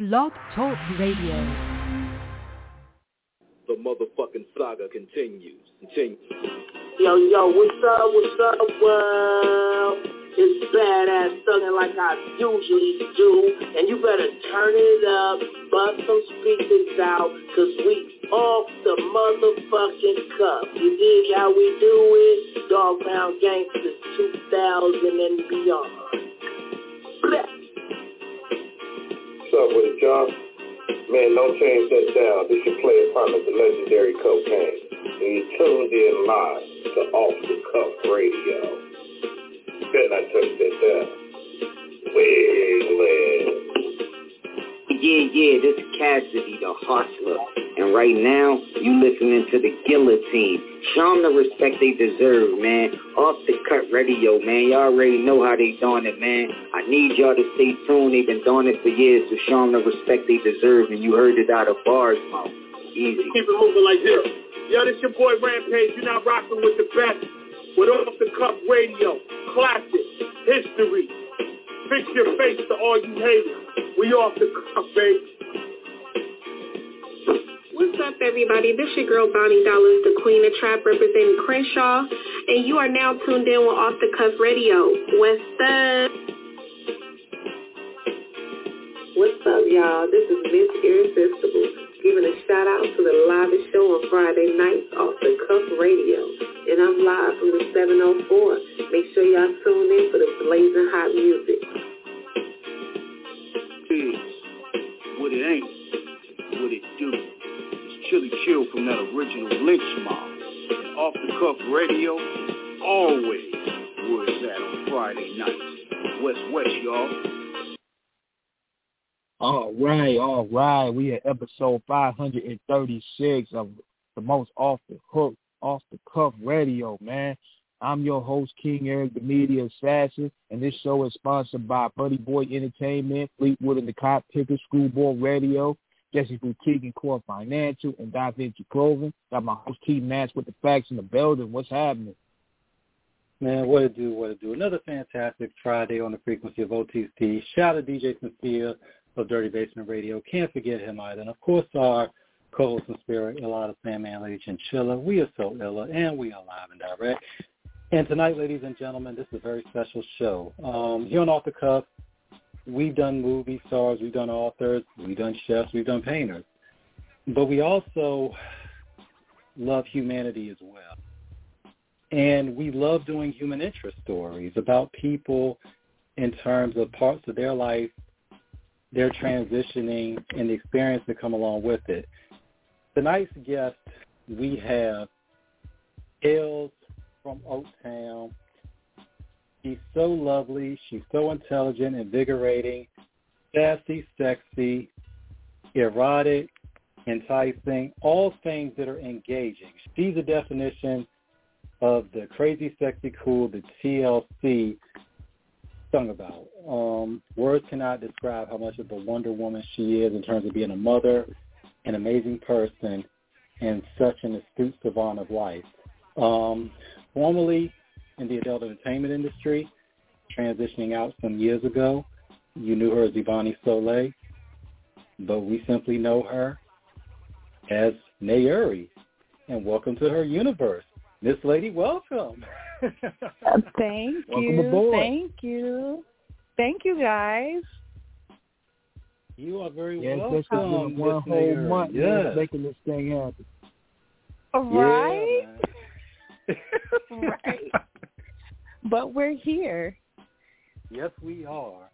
Blog Talk Radio. The motherfucking saga continues. Yo, what's up, world? It's badass thuggin' like I usually do, and you better turn it up, bust some speakers out, cause we off the motherfucking cuff. You dig how we do it? Dog Pound Gangsters 2000 and beyond. Blech. What's up with it, John? Man, don't change that down. This your player partner, the legendary Cocaine. And you tuned in live to Off the Cuff Radio. Better not touch that down. Yeah, this is Cassidy, the hustler. And right now, you listening to the Guillotine. Show them the respect they deserve, man. Off the Cut Radio, man. Y'all already know how they doing it, man. I need y'all to stay tuned. They've been doing it for years, so show them the respect they deserve. And you heard it out of bars, mouth. Easy. Keep it moving like this. Yo, this your boy Rampage. You're not rocking with the best. With Off the Cuff Radio. Classic. History. Fix your face to all you haters. We off the cuff, baby. What's up, everybody? This your girl, Bonnie Dollars, the Queen of Trap, representing Crenshaw, and you are now tuned in with Off the Cuff Radio. What's up? What's up, y'all? This is Miss Irresistible, giving a shout-out to the livest show on Friday nights, Off the Cuff Radio. And I'm live from the 704. Make sure y'all tune in for the blazing hot music. What it ain't, what it do. It's Chili Chill from that original Lynch Mob. And Off the Cuff Radio, always where it's at on Friday nights. West, y'all. All right. We at episode 536 of the most off the hook, off the cuff radio, man. I'm your host, King Eric, the media assassin, and this show is sponsored by Buddy Boy Entertainment, Fleetwood and the Cop Picker, Screwball Radio, Jesse Boutique and Core Financial, and Da Vinci Clothing. Got my host, T Match, with the facts in the building. What's happening? Man, what it do? Another fantastic Friday on the frequency of OTC. Shout out to DJ Sincere of Dirty Basement Radio. Can't forget him either. And, of course, our co-host in spirit, Ilana Sandman, Lady Chinchilla. We are so illa, and we are live and direct. And tonight, ladies and gentlemen, this is a very special show. Here on Off the Cuff, we've done movie stars, we've done authors, we've done chefs, we've done painters. But we also love humanity as well. And we love doing human interest stories about people in terms of parts of their life, their transitioning, and the experience that come along with it. Tonight's guest, we have Els from Oaktown. She's so lovely. She's so intelligent, invigorating, sassy, sexy, erotic, enticing, all things that are engaging. She's the definition of the crazy, sexy, cool that TLC sung about. Words cannot describe how much of a Wonder Woman she is in terms of being a mother, an amazing person, and such an astute savant of life. Formerly in the adult entertainment industry, transitioning out some years ago. You knew her as Ivani Soleil, but we simply know her as Nayuri. And welcome to her universe. Miss Lady, welcome. Thank Welcome you. aboard. Thank you, guys. You are very welcome. This has been one whole Nayuri. month making this thing happen. Right? Yeah, Right. But we're here. yes, we are.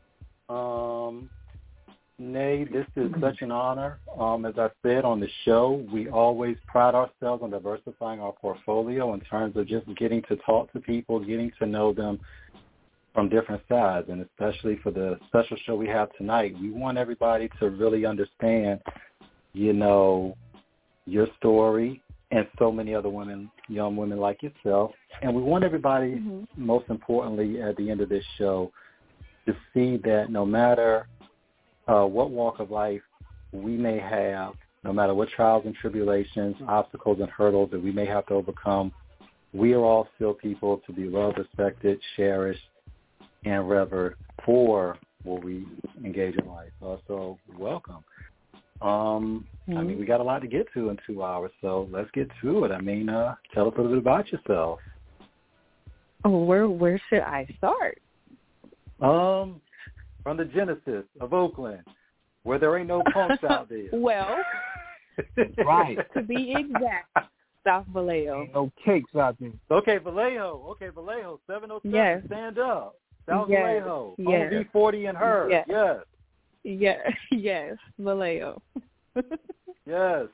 Nay, this is such an honor. As I said on the show, we always pride ourselves on diversifying our portfolio in terms of just getting to talk to people, getting to know them from different sides, and especially for the special show we have tonight, we want everybody to really understand, your story and so many other women, young women like yourself. And we want everybody, most importantly, at the end of this show, to see that no matter what walk of life we may have, no matter what trials and tribulations, obstacles and hurdles that we may have to overcome, we are all still people to be loved, respected, cherished, and revered for where we engage in life. So welcome. I mean, we got a lot to get to in 2 hours, so let's get to it. I mean, tell us a little bit about yourself. Oh, where should I start? From the genesis of Oakland, where there ain't no punks out there. Well, right. To be exact, South Vallejo. Ain't no cakes out there. Okay, Vallejo. 707, yes. Stand up. South yes. Vallejo. Yes. On V40 and her. Yes. Yes. Yes, Vallejo. Yes.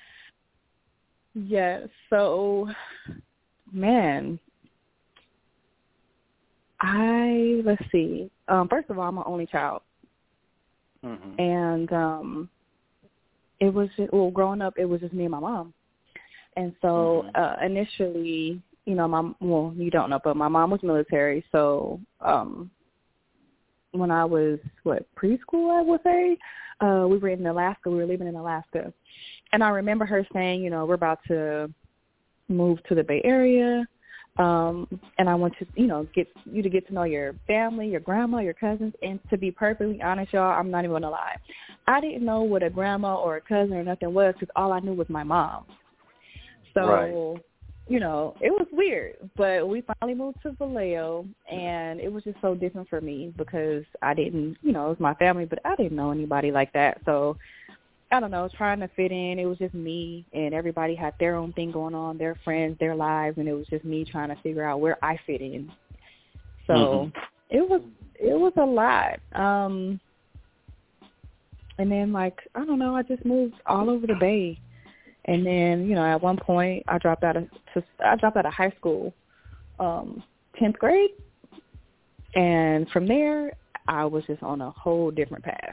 Yes. So, man, let's see. First of all, I'm an only child. Mm-hmm. And it was just, growing up, it was just me and my mom. And so initially, you know, you don't know, but my mom was military. So when I was, preschool, I would say, we were in Alaska. We were living in Alaska. And I remember her saying, you know, we're about to move to the Bay Area. And I want to, you know, get to know your family, your grandma, your cousins. And to be perfectly honest, y'all, I'm not even going to lie. I didn't know what a grandma or a cousin or nothing was because all I knew was my mom. So, you know, it was weird. But we finally moved to Vallejo, and it was just so different for me because I didn't, you know, it was my family, but I didn't know anybody like that. So, I don't know, trying to fit in. It was just me, and everybody had their own thing going on, their friends, their lives, and it was just me trying to figure out where I fit in. So it was a lot. And then, like, I don't know, I just moved all over the Bay. And then, you know, at one point I dropped out of high school, 10th grade. And from there, I was just on a whole different path.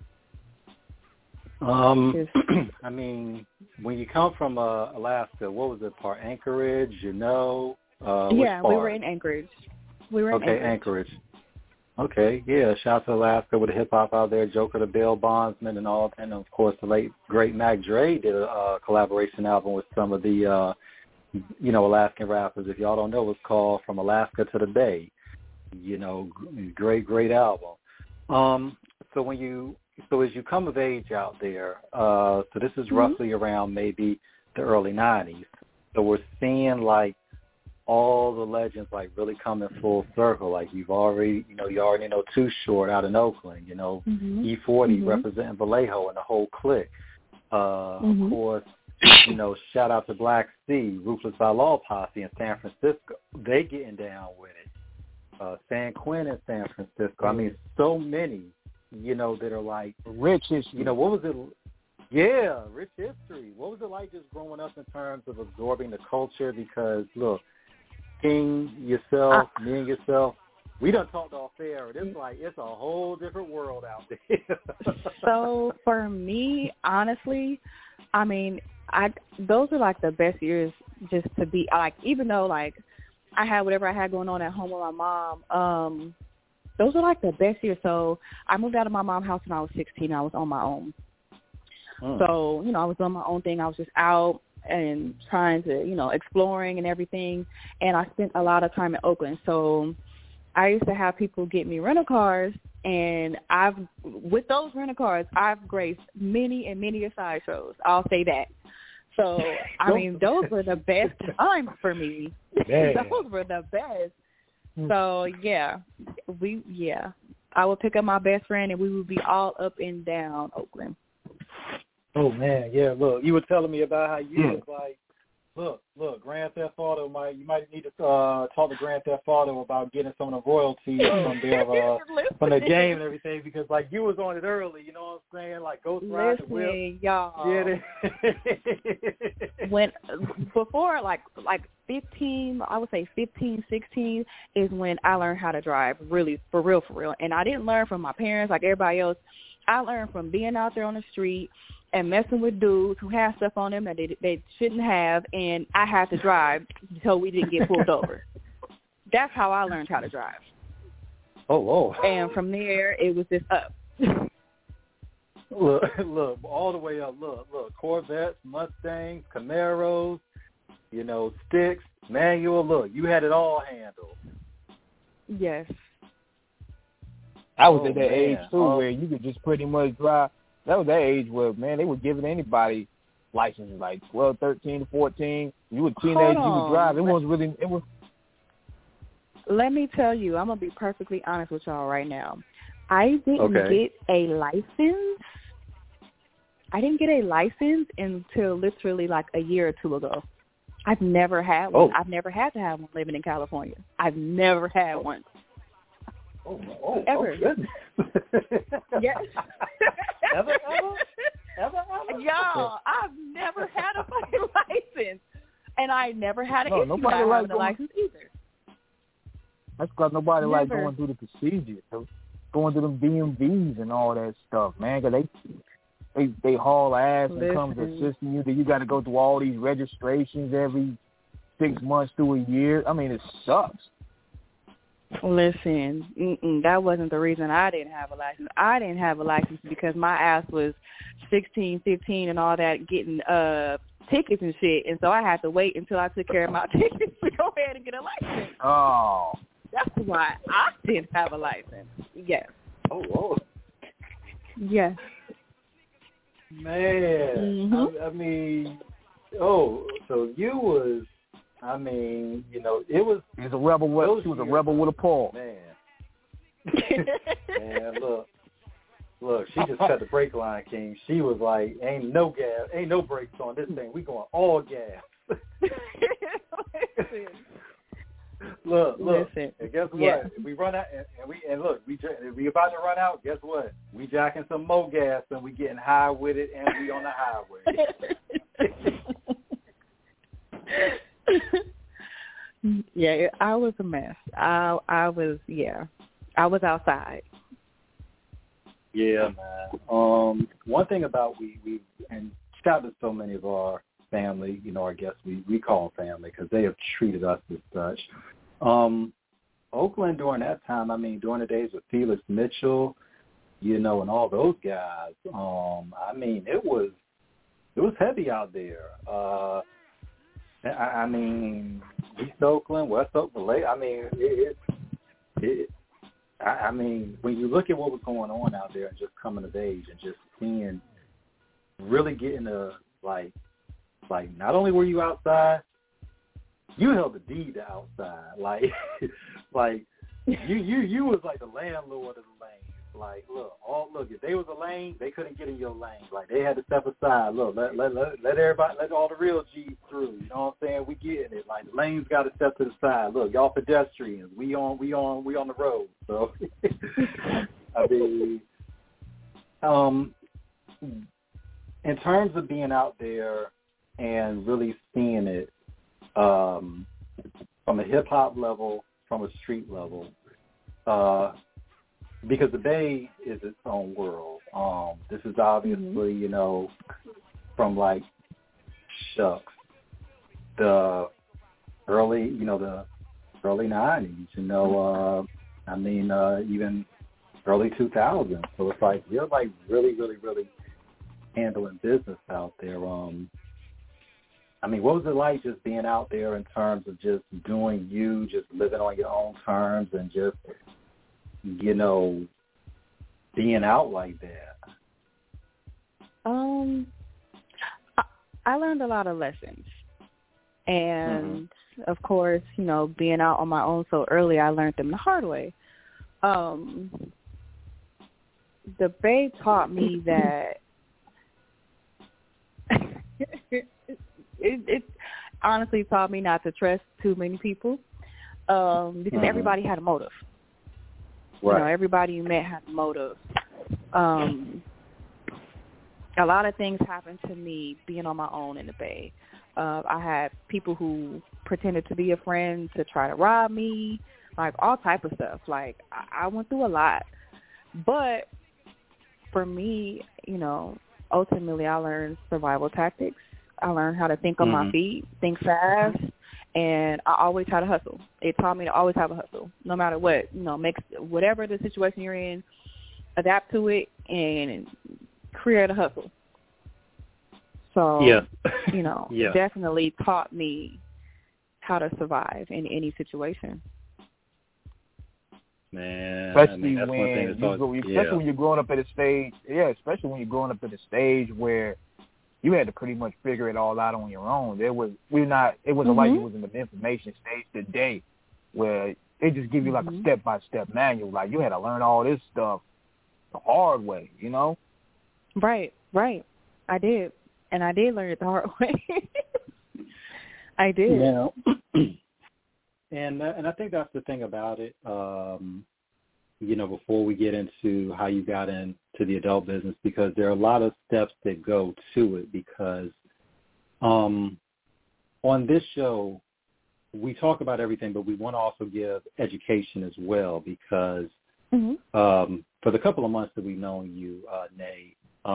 I mean, when you come from Alaska, what was it, part Anchorage, you know? Yeah, we were in Anchorage. Anchorage. Okay, yeah, shout out to Alaska with the hip-hop out there, Joker the Bill Bondsman and all, and of course the late, great Mac Dre did a collaboration album with some of the, you know, Alaskan rappers. If y'all don't know, it's called From Alaska to the Bay. You know, great album. So as you come of age out there, so this is roughly around maybe the early 90s. So we're seeing like all the legends like really come in full circle. Like you already know Too Short out in Oakland, you know, E40 representing Vallejo and the whole clique. Of course, you know, shout out to Black Sea, Ruthless Outlaw Posse in San Francisco. They getting down with it. San Quinn in San Francisco. I mean, so many, you know, that are like rich history. You know, what was it? Yeah, rich history. What was it like just growing up in terms of absorbing the culture? Because look, King, yourself, me and yourself, we done talked off air. It's a whole different world out there. So for me, honestly, I mean, those are like the best years just to be like, even though like I had whatever I had going on at home with my mom, those are like the best years. So I moved out of my mom's house when I was 16. I was on my own. So, you know, I was doing my own thing. I was just out and trying to, you know, exploring and everything. And I spent a lot of time in Oakland. So I used to have people get me rental cars, and with those rental cars, I've graced many and many a sideshows. I'll say that. So, I mean, those were the best times for me. Those were the best. So, I would pick up my best friend, and we would be all up and down Oakland. Oh, man, yeah, look, you were telling me about how you was like, look, Grand Theft Auto, you might need to talk to Grand Theft Auto about getting some of the royalties from the game and everything, because, like, you was on it early, you know what I'm saying? Like, Ghost Ride the Whip. Y'all. Before, like 15, I would say 15, 16 is when I learned how to drive, really, for real. And I didn't learn from my parents like everybody else. I learned from being out there on the street and messing with dudes who had stuff on them that they shouldn't have, and I had to drive until we didn't get pulled over. That's how I learned how to drive. Oh, whoa. And from there, it was just up. Look, all the way up. Look, Corvettes, Mustangs, Camaros, you know, sticks, manual. Look, you had it all handled. Yes. I was at that age too where you could just pretty much drive. That was that age where, man, they were giving anybody licenses like 12, 13, 14. You were a teenager, you could drive. It was. Let me tell you, I'm going to be perfectly honest with y'all right now. I didn't get a license. I didn't get a license until literally like a year or two ago. I've never had one. I've never had to have one living in California. I've never had one. Ever. Yes. Ever? Y'all, I've never had a fucking license. And I never had an issue not having a license either. That's because nobody like going through the procedure. Going through them DMVs and all that stuff, man, because they haul ass when it comes to assisting you. That you got to go through all these registrations every 6 months to a year. I mean, it sucks. Listen, that wasn't the reason I didn't have a license. I didn't have a license because my ass was 16, 15 and all that, getting tickets and shit, and so I had to wait until I took care of my tickets to go ahead and get a license. Oh. That's why I didn't have a license. Yes. Oh. Yes. Man. Mm-hmm. I mean, so you was, I mean, you know, it was. She was a rebel with a paw. Man. Man, look, she just cut the brake line, King. She was like, ain't no gas, ain't no brakes on this thing. We going all gas. Look. Listen. And guess what? We run out, and we about to run out. Guess what? We jacking some more gas, and we getting high with it, and we on the highway. Yeah, I was a mess. I was outside. Yeah, man. One thing about we and shout out to so many of our family, you know, our guests, we call them family because they have treated us as such. Oakland during that time, I mean, during the days with Felix Mitchell, you know, and all those guys, I mean, it was heavy out there. I mean, East Oakland, West Oakland, I mean, I mean, when you look at what was going on out there and just coming of age and just seeing, really getting like not only were you outside, you held the deed to outside. Like you was like the landlord of the lane. Like, look, if they was a lane, they couldn't get in your lane. Like, they had to step aside. Look, let everybody, let all the real G's through. You know what I'm saying? We getting it. Like, the lanes got to step to the side. Look, y'all pedestrians, we on the road. So, I mean, in terms of being out there and really seeing it from a hip hop level, from a street level, because the Bay is its own world. This is obviously, you know, from like Shucks, the early 90s, you know, I mean, even early 2000s. So it's like, you're like really, really, really handling business out there. I mean, what was it like just being out there in terms of just doing you, just living on your own terms and just, you know, being out like that? I learned a lot of lessons. And, of course, you know, being out on my own so early, I learned them the hard way. The Bay taught me that it honestly taught me not to trust too many people because everybody had a motive. Right. You know, everybody you met had a motive. A lot of things happened to me being on my own in the Bay. I had people who pretended to be a friend to try to rob me, like all type of stuff. Like, I went through a lot. But for me, you know, ultimately I learned survival tactics. I learned how to think on my feet, think fast, and I always had to hustle. It taught me to always have a hustle, no matter what. You know, whatever the situation you're in, adapt to it and create a hustle. So, you know, definitely taught me how to survive in any situation. Man, especially that's one thing especially when you're growing up at a stage. Yeah, especially when you're growing up at a stage where you had to pretty much figure it all out on your own. It wasn't like you was in the information stage today where they just give you like a step-by-step manual. Like you had to learn all this stuff the hard way, you know? Right. I did. And I did learn it the hard way. I did. Yeah. And I think that's the thing about it. Before we get into how you got into the adult business, because there are a lot of steps that go to it. Because on this show, we talk about everything, but we want to also give education as well. Because for the couple of months that we've known you, Nay,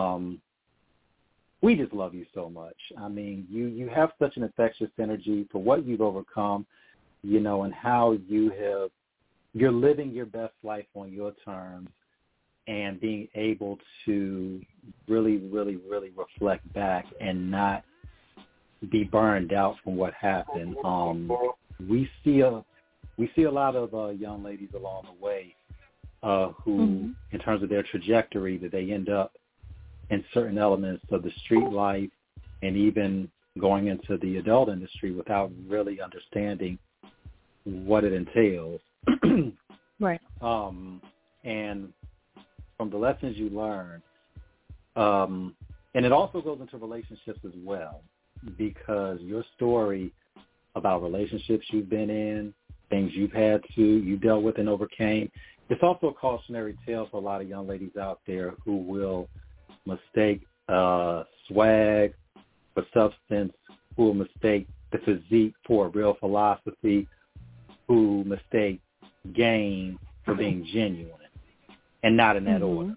we just love you so much. I mean, you have such an infectious energy for what you've overcome, and how you're living your best life on your terms and being able to really, really, really reflect back and not be burned out from what happened. We see a lot of young ladies along the way who, in terms of their trajectory, that they end up in certain elements of the street life and even going into the adult industry without really understanding what it entails. Right. And from the lessons you learn, and it also goes into relationships as well, because your story about relationships you've been in, things you dealt with and overcame, it's also a cautionary tale for a lot of young ladies out there who will mistake swag for substance, who will mistake the physique for a real philosophy, who mistake game for being genuine, and not in that order.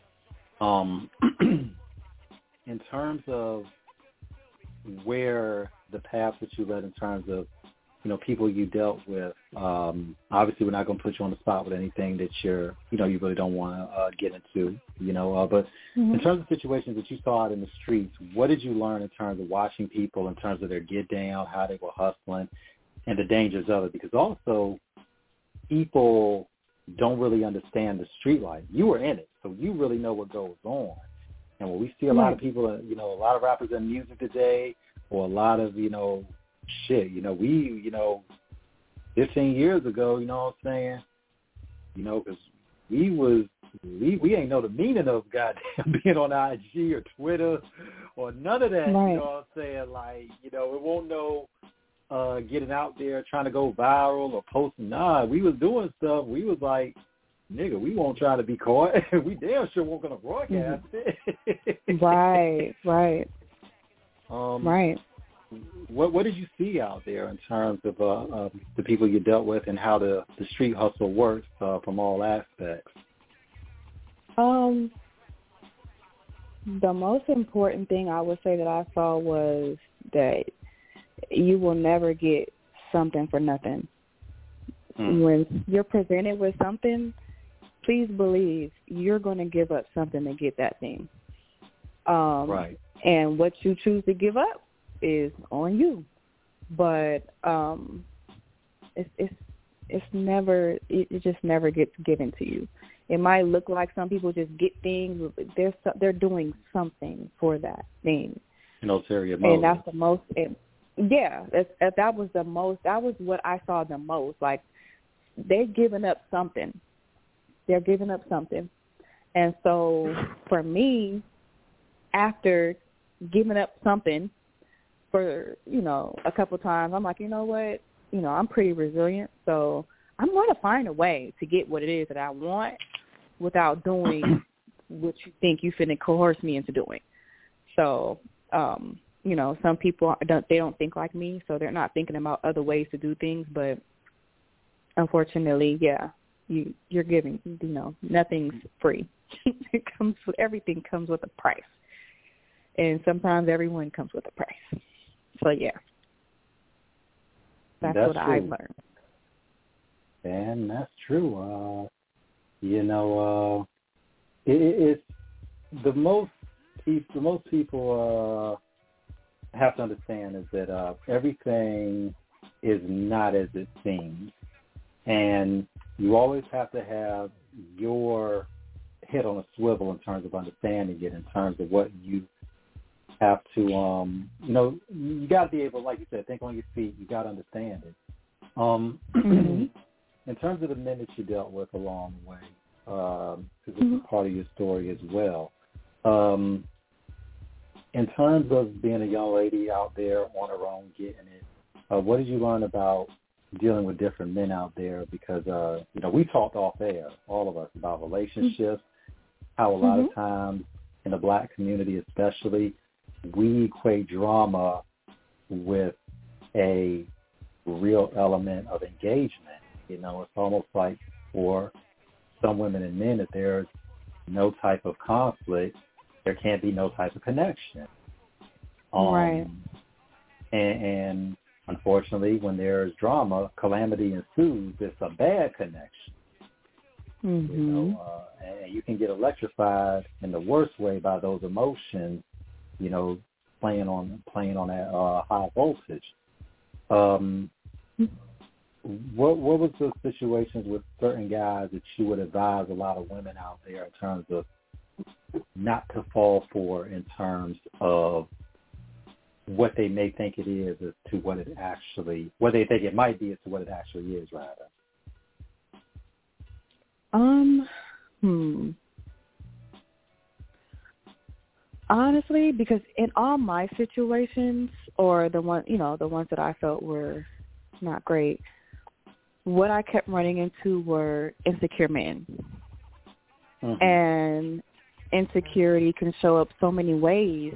In terms of where the path that you led in terms of, people you dealt with, obviously we're not going to put you on the spot with anything that you really don't want to get into, but in terms of situations that you saw out in the streets, what did you learn in terms of watching people, in terms of their get down, how they were hustling, and the dangers of it? Because also people don't really understand the street life. You were in it, so you really know what goes on. And when we see a lot of people, a lot of rappers in music today, or a lot of, we 15 years ago, you know what I'm saying? Because we ain't know the meaning of goddamn being on IG or Twitter or none of that. Right. You know what I'm saying? Like, it won't know getting out there trying to go viral or posting. Nah, we was doing stuff. We was like, nigga, we won't try to be caught. We damn sure won't gonna broadcast it. Right. Right. What did you see out there in terms of the people you dealt with and how the street hustle works from all aspects? The most important thing I would say that I saw was that you will never get something for nothing. When you're presented with something, please believe you're going to give up something to get that thing. Right. And what you choose to give up is on you. But it just never gets given to you. It might look like some people just get things. They're doing something for that thing. An ulterior motive. And that's the most. That was the most. That was what I saw the most. Like, they're giving up something. They're giving up something. And so for me, after giving up something for, a couple times, I'm like, you know what? I'm pretty resilient, so I'm going to find a way to get what it is that I want without doing what you think you finna coerce me into doing. So, some people don't think like me, so they're not thinking about other ways to do things. But unfortunately, you're giving. Nothing's free. Everything comes with a price, and sometimes everyone comes with a price. So that's what I learned. And that's true. It's the most people have to understand is that everything is not as it seems. And you always have to have your head on a swivel in terms of understanding it, in terms of what you have to, you got to be able, like you said, think on your feet. You got to understand it. In terms of the men that you dealt with along the way, because this is part of your story as well, in terms of being a young lady out there on her own, getting it, what did you learn about dealing with different men out there? Because, we talked off air, all of us, about relationships, how a lot of times in the black community especially, we equate drama with a real element of engagement. It's almost like for some women and men, if there's no type of conflict, there can't be no type of connection. Right. And unfortunately, when there's drama, calamity ensues. It's a bad connection. And you can get electrified in the worst way by those emotions, playing on that high voltage. What was the situations with certain guys that you would advise a lot of women out there in terms of not to fall for, in terms of what they may think it is as to what it actually, what they think it might be as to what it actually is, rather? Honestly, because in all my situations, or the ones that I felt were not great, what I kept running into were insecure men. And insecurity can show up so many ways.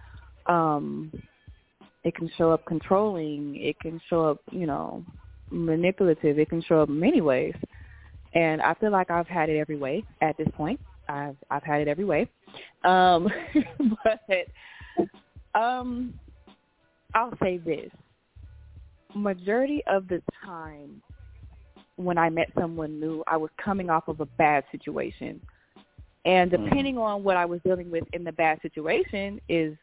It can show up controlling. It can show up, manipulative. It can show up many ways. And I feel like I've had it every way at this point. I've had it every way. But I'll say this. Majority of the time when I met someone new, I was coming off of a bad situation. And depending on what I was dealing with in the bad situation is,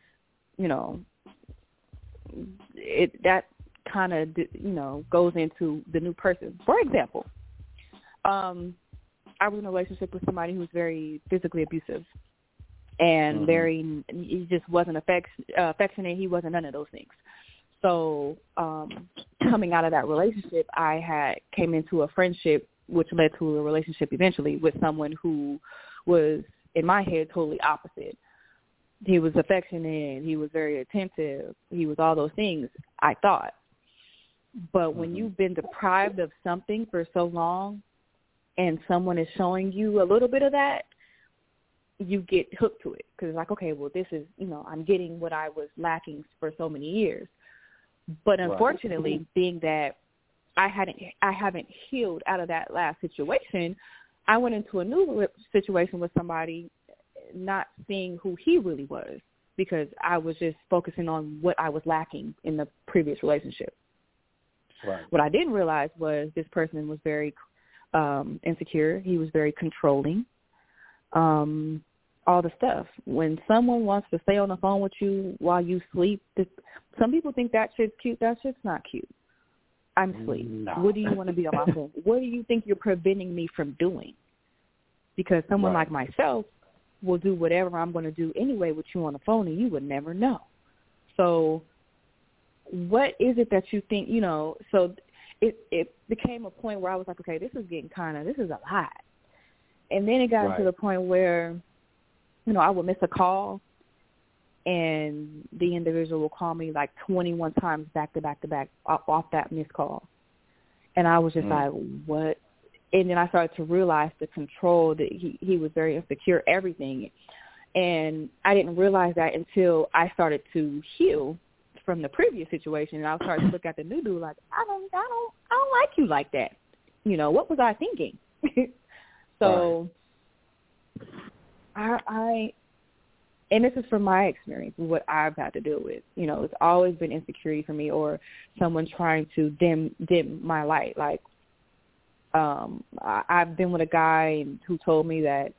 that kind of, goes into the new person. For example, I was in a relationship with somebody who was very physically abusive and he just wasn't affectionate. He wasn't none of those things. So coming out of that relationship, I came into a friendship, which led to a relationship eventually with someone who was, in my head, totally opposite. He was affectionate. He was very attentive. He was all those things, I thought. But when you've been deprived of something for so long and someone is showing you a little bit of that, you get hooked to it because it's like, okay, well, this is, I'm getting what I was lacking for so many years. But unfortunately, being that I haven't healed out of that last situation, I went into a new situation with somebody not seeing who he really was because I was just focusing on what I was lacking in the previous relationship. Right. What I didn't realize was this person was very insecure. He was very controlling. All the stuff. When someone wants to stay on the phone with you while you sleep, some people think that shit's cute. That shit's not cute. I'm asleep. No. What do you want to be on my phone? What do you think you're preventing me from doing? Because someone like myself will do whatever I'm going to do anyway with you on the phone, and you would never know. So what is it that you think, so it became a point where I was like, okay, this is a lot. And then it got to the point where, I would miss a call, and the individual will call me like 21 times back to back to back off that missed call. And I was just like, what? And then I started to realize the control that he was very insecure, everything. And I didn't realize that until I started to heal from the previous situation. And I started to look at the new dude like, I don't like you like that. What was I thinking? So and this is from my experience, what I've had to deal with. It's always been insecurity for me, or someone trying to dim my light. Like, I've been with a guy who told me that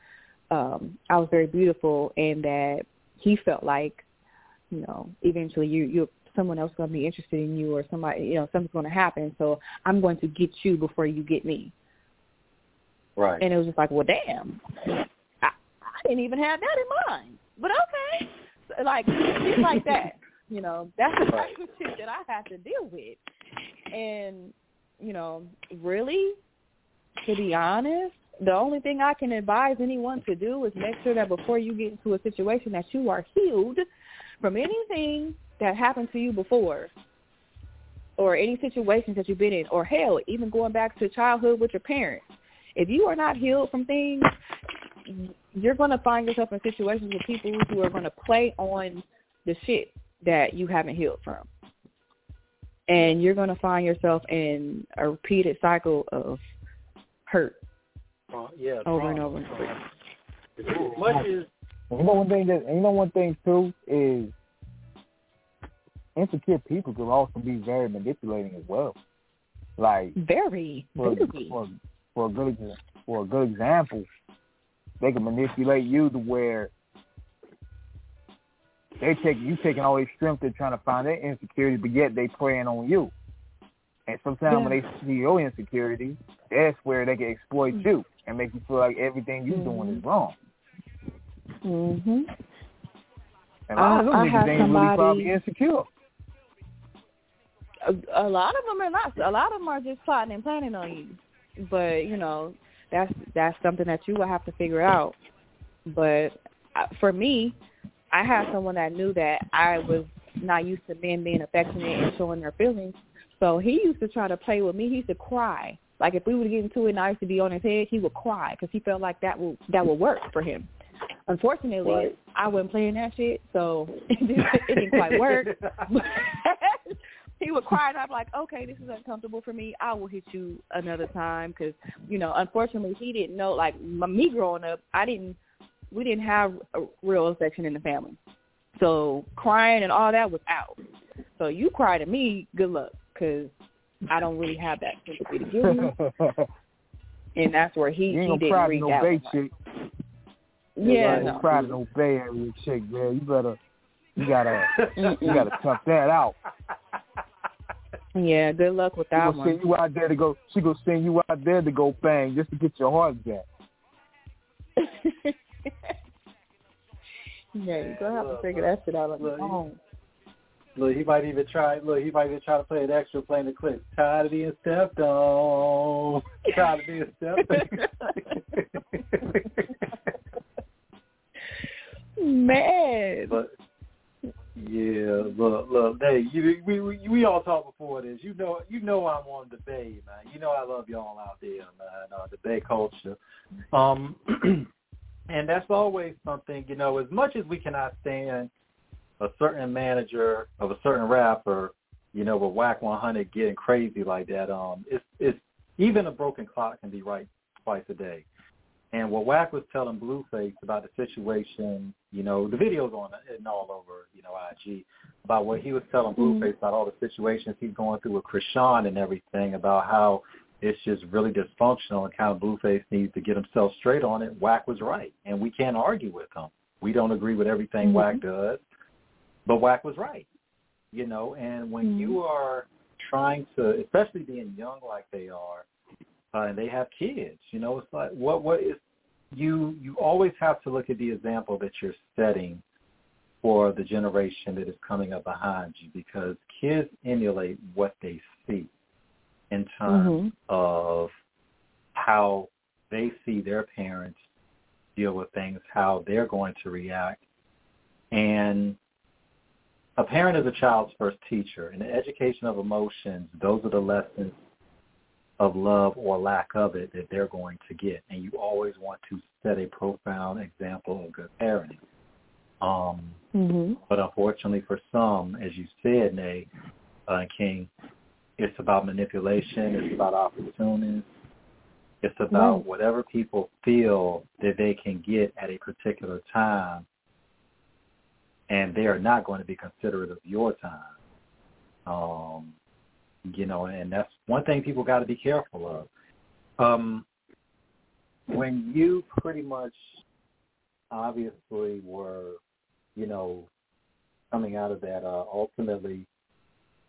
I was very beautiful, and that he felt like, eventually you'll someone else is going to be interested in you, or somebody, something's going to happen. So I'm going to get you before you get me. Right. And it was just like, well, damn, I didn't even have that in mind. But okay, so, like shit like that, that's the type of shit that I have to deal with. And really, to be honest, the only thing I can advise anyone to do is make sure that before you get into a situation that you are healed from anything that happened to you before, or any situations that you've been in, or hell, even going back to childhood with your parents. If you are not healed from things, you're going to find yourself in situations with people who are going to play on the shit that you haven't healed from. And you're going to find yourself in a repeated cycle of hurt over and over and over. One thing too is insecure people can also be very manipulating as well. Like for a good example, they can manipulate you to where you taking all their strength, they're trying to find their insecurity, but yet they preying on you. And sometimes when they see your insecurity, that's where they can exploit you and make you feel like everything you're doing is wrong. Mhm. And a lot of them niggas ain't really probably insecure. A lot of them are not. A lot of them are just plotting and planning on you. But that's something that you will have to figure out. But for me, I had someone that knew that I was not used to men being affectionate and showing their feelings. So he used to try to play with me. He used to cry. Like if we would get into it and I used to be on his head, he would cry because he felt like that would work for him. Unfortunately, I wasn't playing that shit, so it didn't quite work. He would cry, and I'm like, okay, this is uncomfortable for me. I will hit you another time because, unfortunately, he didn't know. Like me growing up, we didn't have a real affection in the family, so crying and all that was out. So you cry to me, good luck, because I don't really have that sympathy to give you. And that's where he didn't reach out. Yeah, no. Cry to no Bay Area chick, man. You gotta tough that out. Yeah, good luck with that one. She gonna send you out there to go bang just to get your heart back. Yeah, you're gonna have to figure that shit out on your own. Look, he might even try to play an extra, playing the clip. Tired of being stepped on. Tired of being stepped on. Man. But yeah, look, hey, we all talked before this. You know I'm on the Bay, man. You know I love y'all out there, man. The Bay culture. And that's always something, as much as we cannot stand a certain manager of a certain rapper, with Whack 100 getting crazy like that, it's even a broken clock can be right twice a day. And what Whack was telling Blueface about the situation, the videos on it and all over, IG, about what he was telling Blueface about all the situations he's going through with Krishan and everything, about how it's just really dysfunctional and kind of Blueface needs to get himself straight on it. Whack was right, and we can't argue with him. We don't agree with everything Whack does, but Whack was right, and when you are trying to, especially being young like they are, and they have kids, it's like, what is, you always have to look at the example that you're setting for the generation that is coming up behind you, because kids emulate what they see in terms of how they see their parents deal with things, how they're going to react. And a parent is a child's first teacher. In the education of emotions, those are the lessons of love or lack of it that they're going to get. And you always want to set a profound example of good parenting. But unfortunately for some, as you said, Nay, King, it's about manipulation, it's about opportunities, it's about whatever people feel that they can get at a particular time, and they are not going to be considerate of your time. And that's one thing people got to be careful of. When you pretty much obviously were, coming out of that, ultimately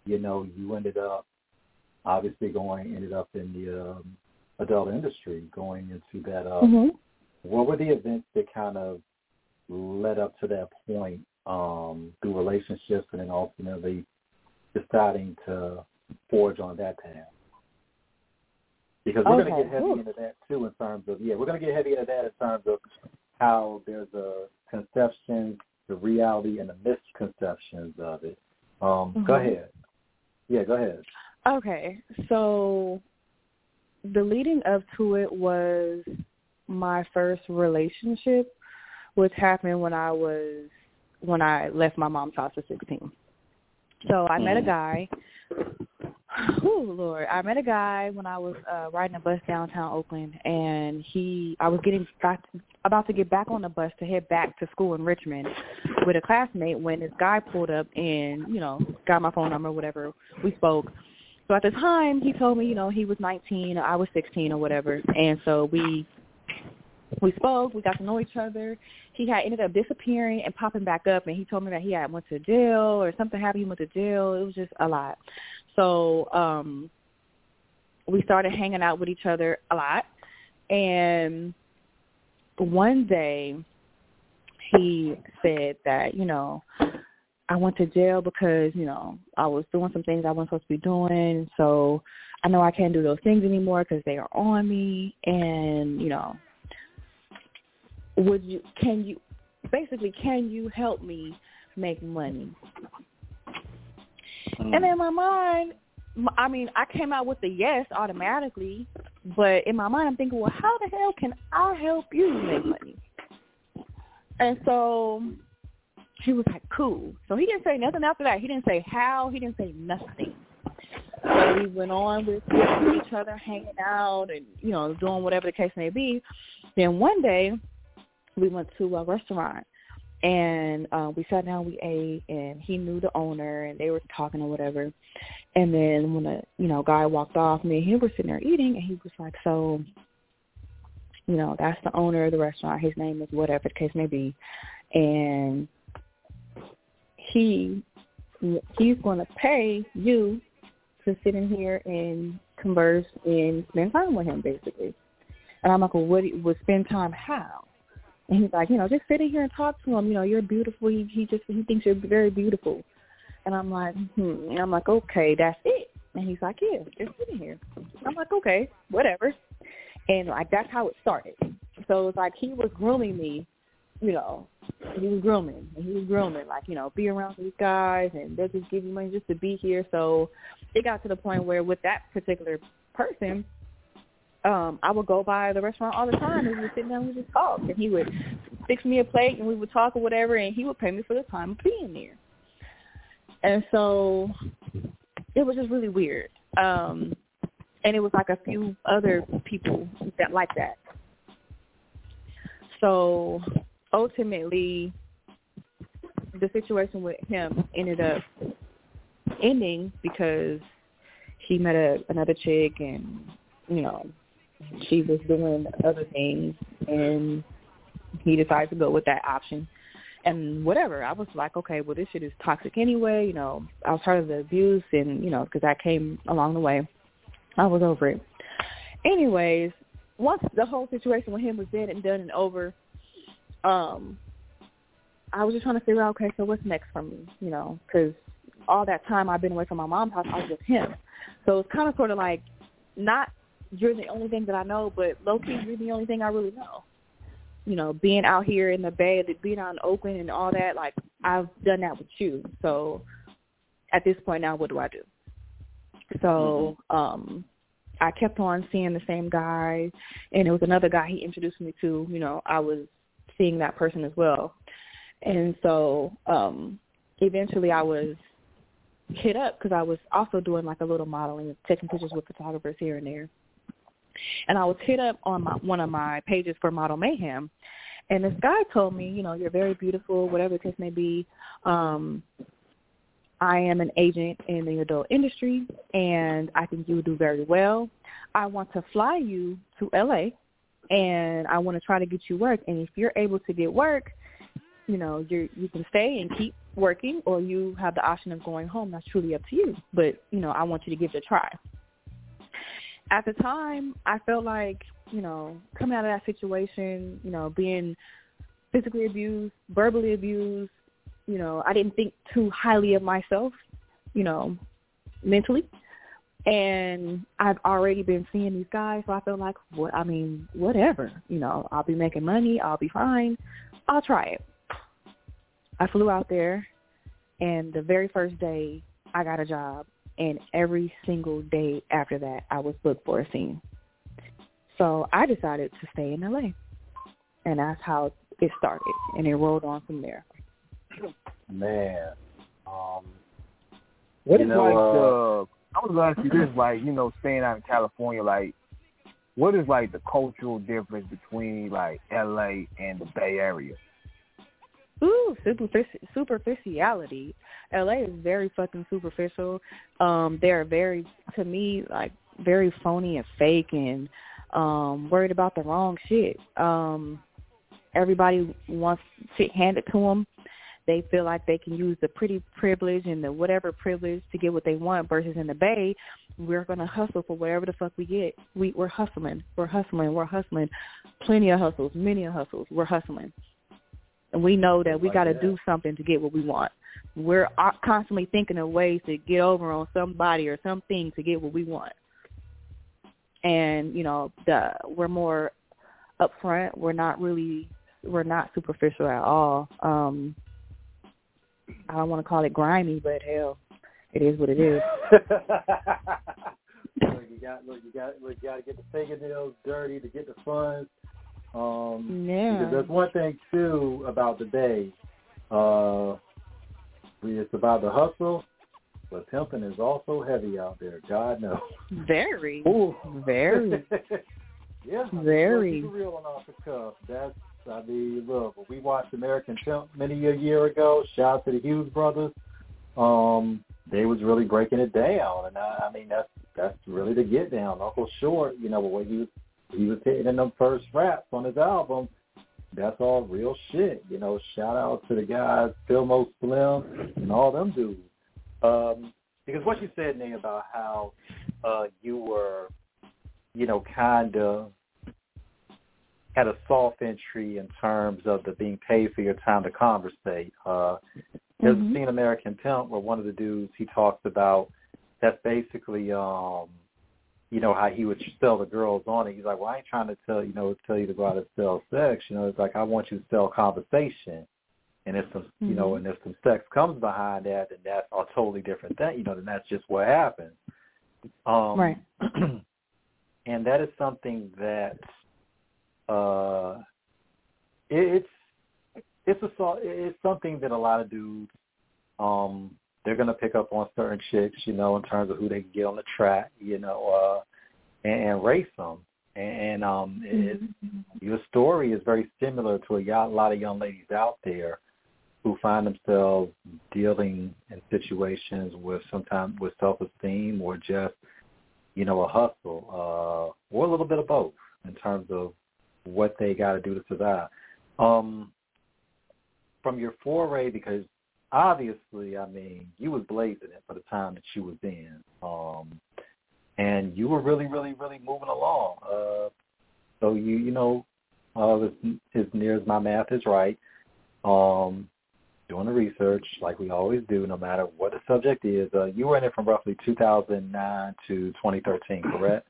you ended up ended up in the adult industry, going into that. What were the events that kind of led up to that point through relationships and then ultimately deciding to forge on that path? Because we're going to get heavy into that too in terms of, we're going to get heavy into that in terms of how there's a conception, the reality, and the misconceptions of it. Go ahead. Yeah, go ahead. Okay, so the leading up to it was my first relationship, which happened when I left my mom's house at 16. So I met a guy. Oh Lord! I met a guy when I was riding a bus downtown Oakland, and I was about to get back on the bus to head back to school in Richmond with a classmate when this guy pulled up and, got my phone number, whatever. We spoke. So at the time, he told me, he was 19, I was 16 or whatever, and so we spoke, we got to know each other. He had ended up disappearing and popping back up, and he told me that he had went to jail or something happened, he went to jail. It was just a lot. So we started hanging out with each other a lot, and one day he said that, I went to jail because, I was doing some things I wasn't supposed to be doing, so I know I can't do those things anymore because they are on me, and, can you help me make money? And in my mind, I came out with the yes automatically, but in my mind I'm thinking, well, how the hell can I help you make money? And so he was like, cool. So he didn't say nothing after that. He didn't say how. He didn't say nothing. So we went on with each other, hanging out and, doing whatever the case may be. Then one day we went to a restaurant, and we sat down, we ate, and he knew the owner, and they were talking or whatever. And then when the, guy walked off, me and him were sitting there eating, and he was like, so, that's the owner of the restaurant. His name is whatever the case may be. And he's going to pay you to sit in here and converse and spend time with him, basically. And I'm like, well, would spend time how? And he's like, just sit in here and talk to him. You're beautiful. He thinks you're very beautiful. And I'm like, And I'm like, okay, that's it. And he's like, yeah, just sit in here. I'm like, okay, whatever. And that's how it started. So it's like he was grooming me. He was grooming. And he was grooming, be around these guys, and they'll just give you money just to be here. So it got to the point where with that particular person, I would go by the restaurant all the time, and we would sit down and we just talk. And he would fix me a plate, and we would talk or whatever, and he would pay me for the time of being there. And so it was just really weird. And it was like a few other people that like that. So ultimately, the situation with him ended up ending because he met another chick, and, she was doing other things, and he decided to go with that option. And whatever, I was like, okay, well, this shit is toxic anyway. I was tired of the abuse, and, because that came along the way. I was over it. Anyways, once the whole situation with him was dead and done and over, I was just trying to figure out, okay, so what's next for me, because all that time I've been away from my mom's house, I was with him. So it's kind of sort of like, not you're the only thing that I know, but low-key, you're the only thing I really know. Being out here in the Bay, being out in Oakland and all that, I've done that with you. So at this point now, what do I do? So I kept on seeing the same guy, and it was another guy he introduced me to. I was seeing that person as well. And so eventually I was hit up because I was also doing a little modeling, taking pictures with photographers here and there. And I was hit up on one of my pages for Model Mayhem. And this guy told me, you're very beautiful, whatever the case may be. I am an agent in the adult industry, and I think you would do very well. I want to fly you to L.A., and I want to try to get you work. And if you're able to get work, you know, you can stay and keep working, or you have the option of going home. That's truly up to you. But, you know, I want you to give it a try. At the time, I felt like, you know, coming out of that situation, you know, being physically abused, verbally abused, you know, I didn't think too highly of myself, you know, mentally. And I've already been seeing these guys, so I feel like, whatever. You know, I'll be making money. I'll be fine. I'll try it. I flew out there, and the very first day I got a job, and every single day after that I was booked for a scene. So I decided to stay in L.A., and that's how it started, and it rolled on from there. Man. What is I was going to ask you this, like, you know, staying out in California, like, what is, like, the cultural difference between, like, L.A. and the Bay Area? Ooh, superficiality. L.A. is very fucking superficial. They're very, to me, like, very phony and fake and worried about the wrong shit. Everybody wants shit handed to them. They feel like they can use the pretty privilege and the whatever privilege to get what they want, versus in the Bay, we're going to hustle for whatever the fuck we get. We're hustling. We're hustling. Plenty of hustles, many of hustles. We're hustling. And we know that we got to do something to get what we want. We're constantly thinking of ways to get over on somebody or something to get what we want. And, you know, we're more upfront. We're not superficial at all. I don't want to call it grimy, but hell, it is what it is. You got to get the fingernails dirty to get the funds. Because there's one thing too about the Bay. It's about the hustle, but pimping is also heavy out there. God knows. Very. Ooh. Very. Yeah. Very. Keep it real and off the cuff. Look, when we watched American Pimp many a year ago, shout out to the Hughes brothers, they was really breaking it down. And I mean, that's really the get down. Uncle Short, you know, when he was hitting in them first raps on his album, that's all real shit. You know, shout out to the guys, Philmo Slim and all them dudes. Because what you said, Nate, about how you were, you know, kind of had a soft entry in terms of the being paid for your time to conversate. There's a scene in American Pimp where one of the dudes, he talks about that's basically, you know, how he would sell the girls on it. He's like, well, I ain't trying to tell you to go out and sell sex. You know, it's like, I want you to sell conversation. And if some, you know, and if some sex comes behind that, then that's a totally different thing. You know, then that's just what happens. Right. And that is something that it's something that a lot of dudes they're gonna pick up on certain chicks, you know, in terms of who they can get on the track, you know, and race them. And your story is very similar to a lot of young ladies out there who find themselves dealing in situations with sometimes with self-esteem or just, you know, a hustle, or a little bit of both in terms of what they got to do to survive. From your foray, because obviously, I mean, you was blazing it for the time that you was in, and you were really, really, really moving along. So you know, as near as my math is right, doing the research like we always do, no matter what the subject is. You were in it from roughly 2009 to 2013, correct?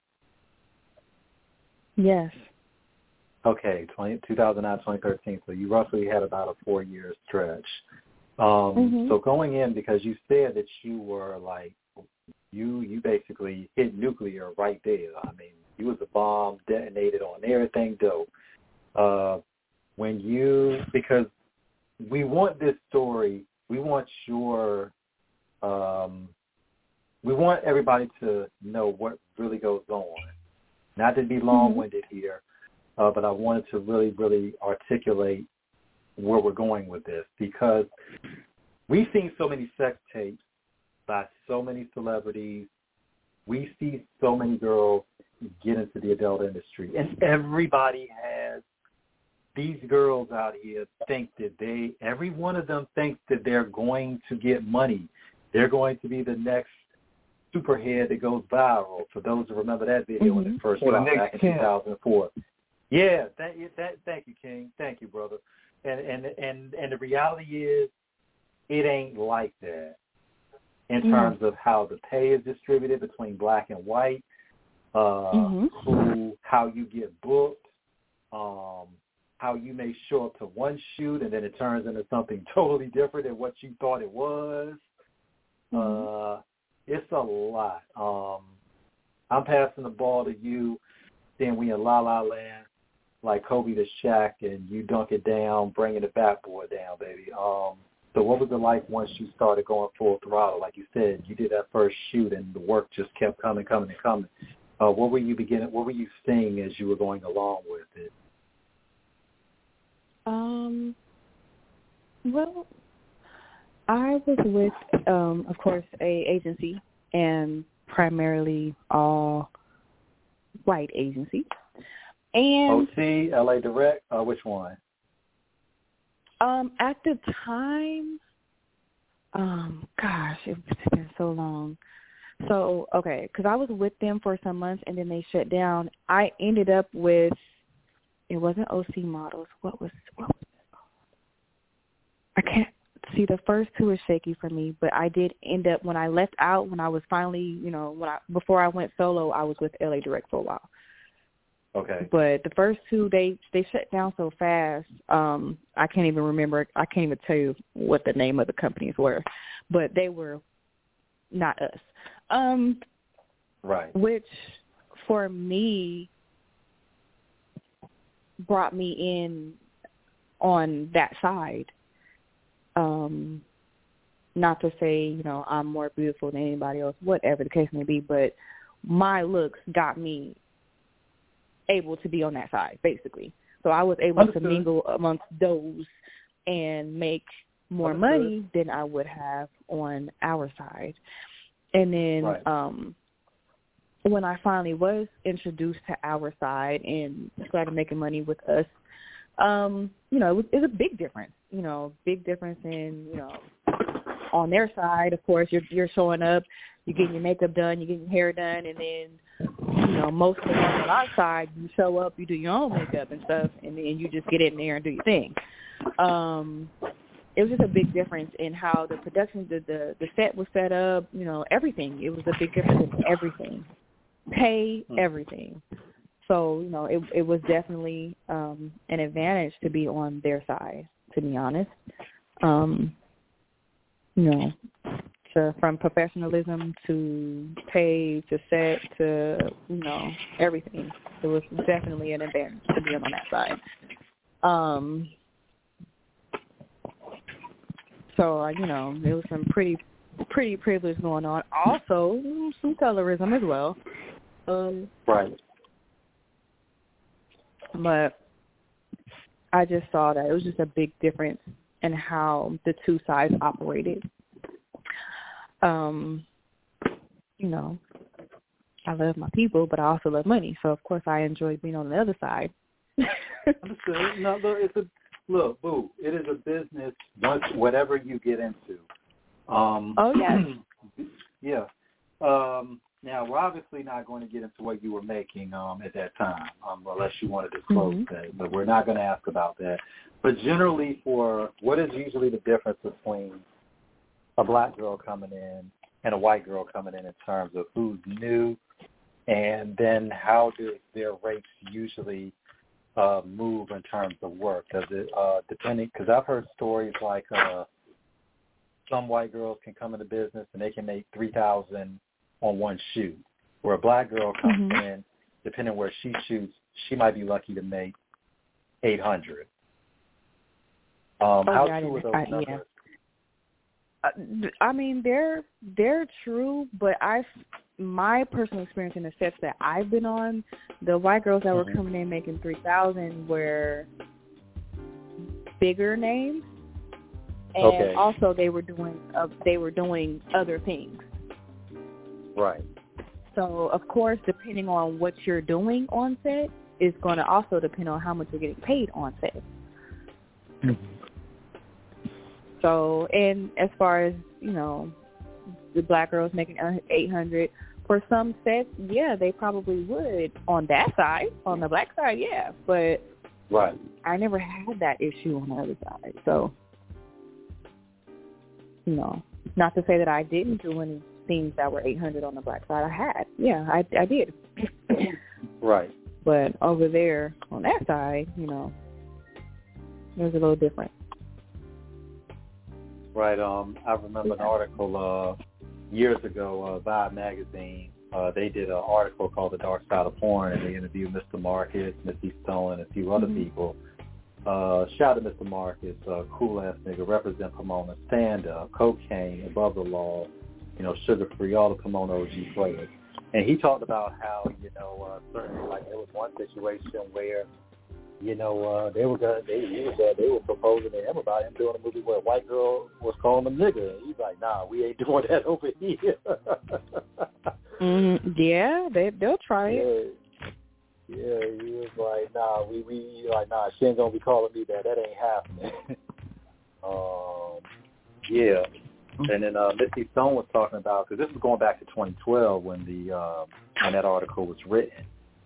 Yes. Okay, 2009, 2013. So you roughly had about a 4-year stretch. So going in, because you said that you were like, you basically hit nuclear right there. I mean, you was a bomb detonated on everything dope. Because we want this story, we want we want everybody to know what really goes on. Not to be long-winded here, but I wanted to really, really articulate where we're going with this, because we've seen so many sex tapes by so many celebrities. We see so many girls get into the adult industry, and everybody has these girls out here think that every one of them thinks that they're going to get money. They're going to be the next superhead that goes viral. For those who remember that video when it first dropped back in 2004. Yeah, thank you, King. Thank you, brother. And the reality is, it ain't like that in terms of how the pay is distributed between black and white, how you get booked, how you may show up to one shoot and then it turns into something totally different than what you thought it was. It's a lot. I'm passing the ball to you, then we in La La Land, like Kobe to Shaq, and you dunk it down, bringing the backboard down, baby. So what was it like once you started going full throttle? Like you said, you did that first shoot and the work just kept coming. What were you seeing as you were going along with it? Well, I was with, of course, a agency, and primarily all white agency. And OT, LA Direct, which one? At the time, gosh, it's been so long. So, okay, because I was with them for some months, and then they shut down. I ended up with, it wasn't OC Models. What was it? I can't see. The first two is shaky for me, but I did end up, when I left out, when I was finally, before I went solo, I was with LA Direct for a while. Okay. But the first two, they shut down so fast, I can't even remember. I can't even tell you what the name of the companies were, but they were not us. Right. Which, for me, brought me in on that side. Not to say, I'm more beautiful than anybody else, whatever the case may be, but my looks got me able to be on that side, basically. So I was able to mingle amongst those and make more money than I would have on our side. And then when I finally was introduced to our side and started making money with us, it was a big difference. Big difference in, on their side, of course, you're showing up, you're getting your makeup done, you're getting your hair done, and then, most of the ones on our side, you show up, you do your own makeup and stuff, and then you just get in there and do your thing. It was just a big difference in how the production, the set was set up, everything. It was a big difference in everything. Pay, everything. So, it was definitely an advantage to be on their side, to be honest. From professionalism to pay to set to, everything. It was definitely an advantage to be on that side. So, there was some pretty privilege going on. Also, some colorism as well. Right. But I just saw that it was just a big difference in how the two sides operated. I love my people, but I also love money. So, of course, I enjoy being on the other side. Understood. No, look, boo, it is a business, whatever you get into. Yes. Yeah. Now, we're obviously not going to get into what you were making at that time, unless you want to disclose that. But we're not going to ask about that. But generally, what is usually the difference between a black girl coming in and a white girl coming in terms of who's new, and then how do their rates usually move in terms of work? Does it, depending, because I've heard stories like some white girls can come into business and they can make $3,000 on one shoot, where a black girl comes in, depending where she shoots, she might be lucky to make $800. How true are those numbers? Yeah. I mean, they're true, but my personal experience in the sets that I've been on, the white girls that were coming in making $3,000 were bigger names, and also they were doing other things. Right. So of course, depending on what you're doing on set, is going to also depend on how much you're getting paid on set. Mm-hmm. So, and as far as, you know, the black girls making $800 for some sets, yeah, they probably would on that side. On the black side, yeah, but right. I never had that issue on the other side. So, you know, not to say that I didn't do any scenes that were $800 on the black side. I had, yeah, I did. Right. But over there on that side, you know, it was a little different. Right. I remember an article years ago, Vibe magazine. They did an article called "The Dark Side of Porn," and they interviewed Mr. Marcus, Missy Stone, and a few other people. Shout out to Mr. Marcus, cool ass nigga, represent Pomona, stand up, cocaine, above the law, you know, sugar free, all the Pomona OG players. And he talked about how, you know, certainly like there was one situation where, you know, they were proposing to him about him doing a movie where a white girl was calling him nigga. And he's like, nah, we ain't doing that over here. Yeah, they'll try it. Yeah, he was like, nah, we like, nah, she ain't gonna be calling me that. That ain't happening. Yeah. And then Missy Stone was talking about, because this was going back to 2012 when when that article was written.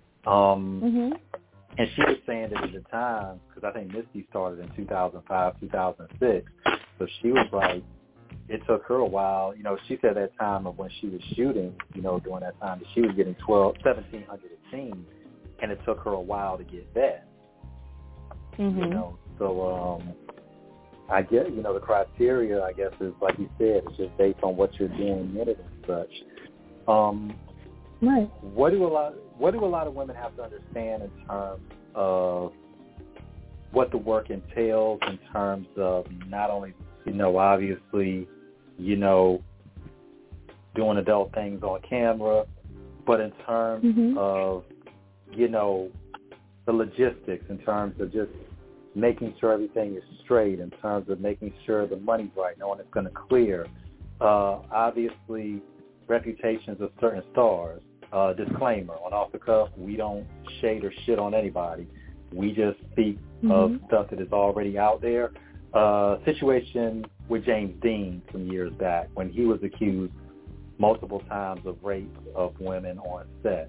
And she was saying that at the time, because I think Misty started in 2005, 2006, so she was like, it took her a while. You know, she said that time of when she was shooting, you know, during that time, that she was getting 1,700 a scene, and it took her a while to get that. You know, so I guess, you know, the criteria, I guess, is like you said, it's just based on what you're doing in it and such. Right. What do a lot of women have to understand in terms of what the work entails, in terms of not only, you know, obviously, you know, doing adult things on camera, but in terms of, you know, the logistics, in terms of just making sure everything is straight, in terms of making sure the money's right, knowing it's going to clear. Obviously, reputations of certain stars. Disclaimer, on Off the Cuff, we don't shade or shit on anybody. We just speak of stuff that is already out there. Situation with James Dean some years back when he was accused multiple times of rape of women on set.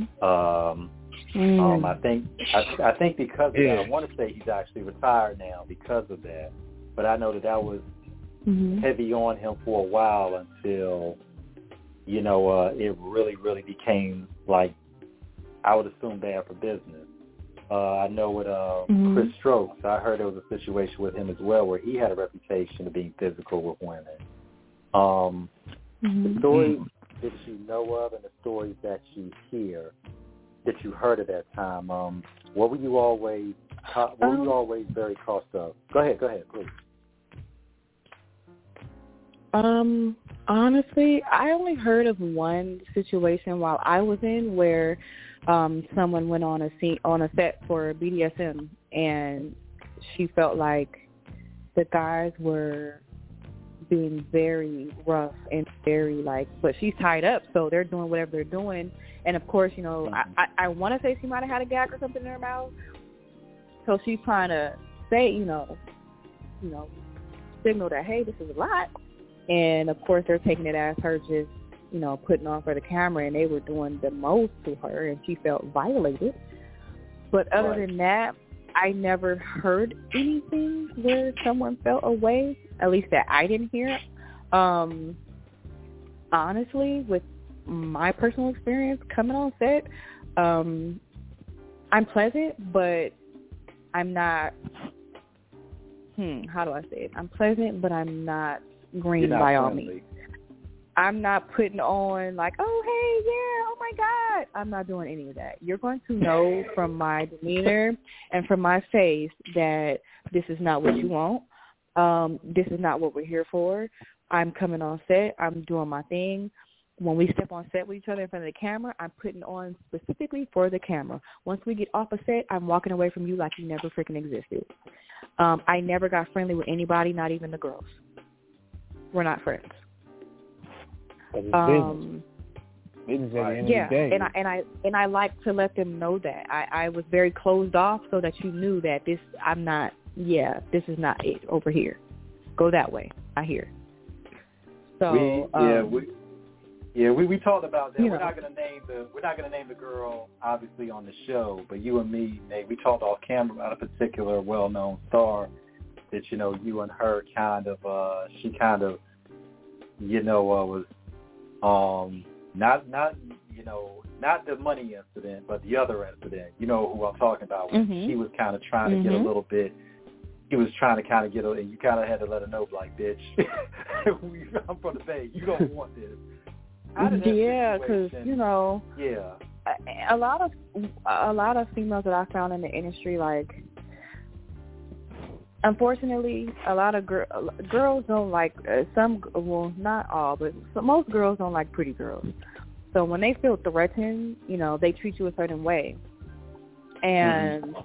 I think because of that, I want to say he's actually retired now because of that. But I know that was heavy on him for a while until, you know, it really, really became, like, I would assume bad for business. I know with Chris Strokes, I heard there was a situation with him as well where he had a reputation of being physical with women. The stories that you know of and the stories that you hear, that you heard at that time, what were you always very cautious of? Go ahead, please. Honestly, I only heard of one situation while I was in where someone went on a set for BDSM, and she felt like the guys were being very rough and very but she's tied up, so they're doing whatever they're doing. And of course, you know, I want to say she might have had a gag or something in her mouth, so she's trying to say, you know, signal that, hey, this is a lot. And, of course, they're taking it as her just, you know, putting on for the camera, and they were doing the most to her, and she felt violated. But other than that, I never heard anything where someone felt away, at least that I didn't hear. Honestly, with my personal experience coming on set, I'm pleasant, but I'm not, how do I say it? I'm pleasant, but I'm not green by all means. I'm not putting on like, oh, hey, yeah, oh, my God. I'm not doing any of that. You're going to know from my demeanor and from my face that this is not what you want. This is not what we're here for. I'm coming on set. I'm doing my thing. When we step on set with each other in front of the camera, I'm putting on specifically for the camera. Once we get off a set, I'm walking away from you like you never freaking existed. I never got friendly with anybody, not even the girls. We're not friends. business at the end of the day. And I like to let them know that I was very closed off, so that you knew that this is not it over here. Go that way. I hear. So we talked about that. You We're know. not gonna name the girl obviously on the show, but you and me, Nate, we talked off camera about a particular well-known star that you and her kind of she kind of was not the money incident, but the other incident. You know who I'm talking about. When she was kind of trying to get a little bit. He was trying to kind of get her, and you kind of had to let her know, like, bitch, I'm from the Bay. You don't want this. Yeah, because Yeah. A lot of females that I found in the industry, like, unfortunately, a lot of girls don't like not all, but most girls don't like pretty girls. So when they feel threatened, they treat you a certain way. And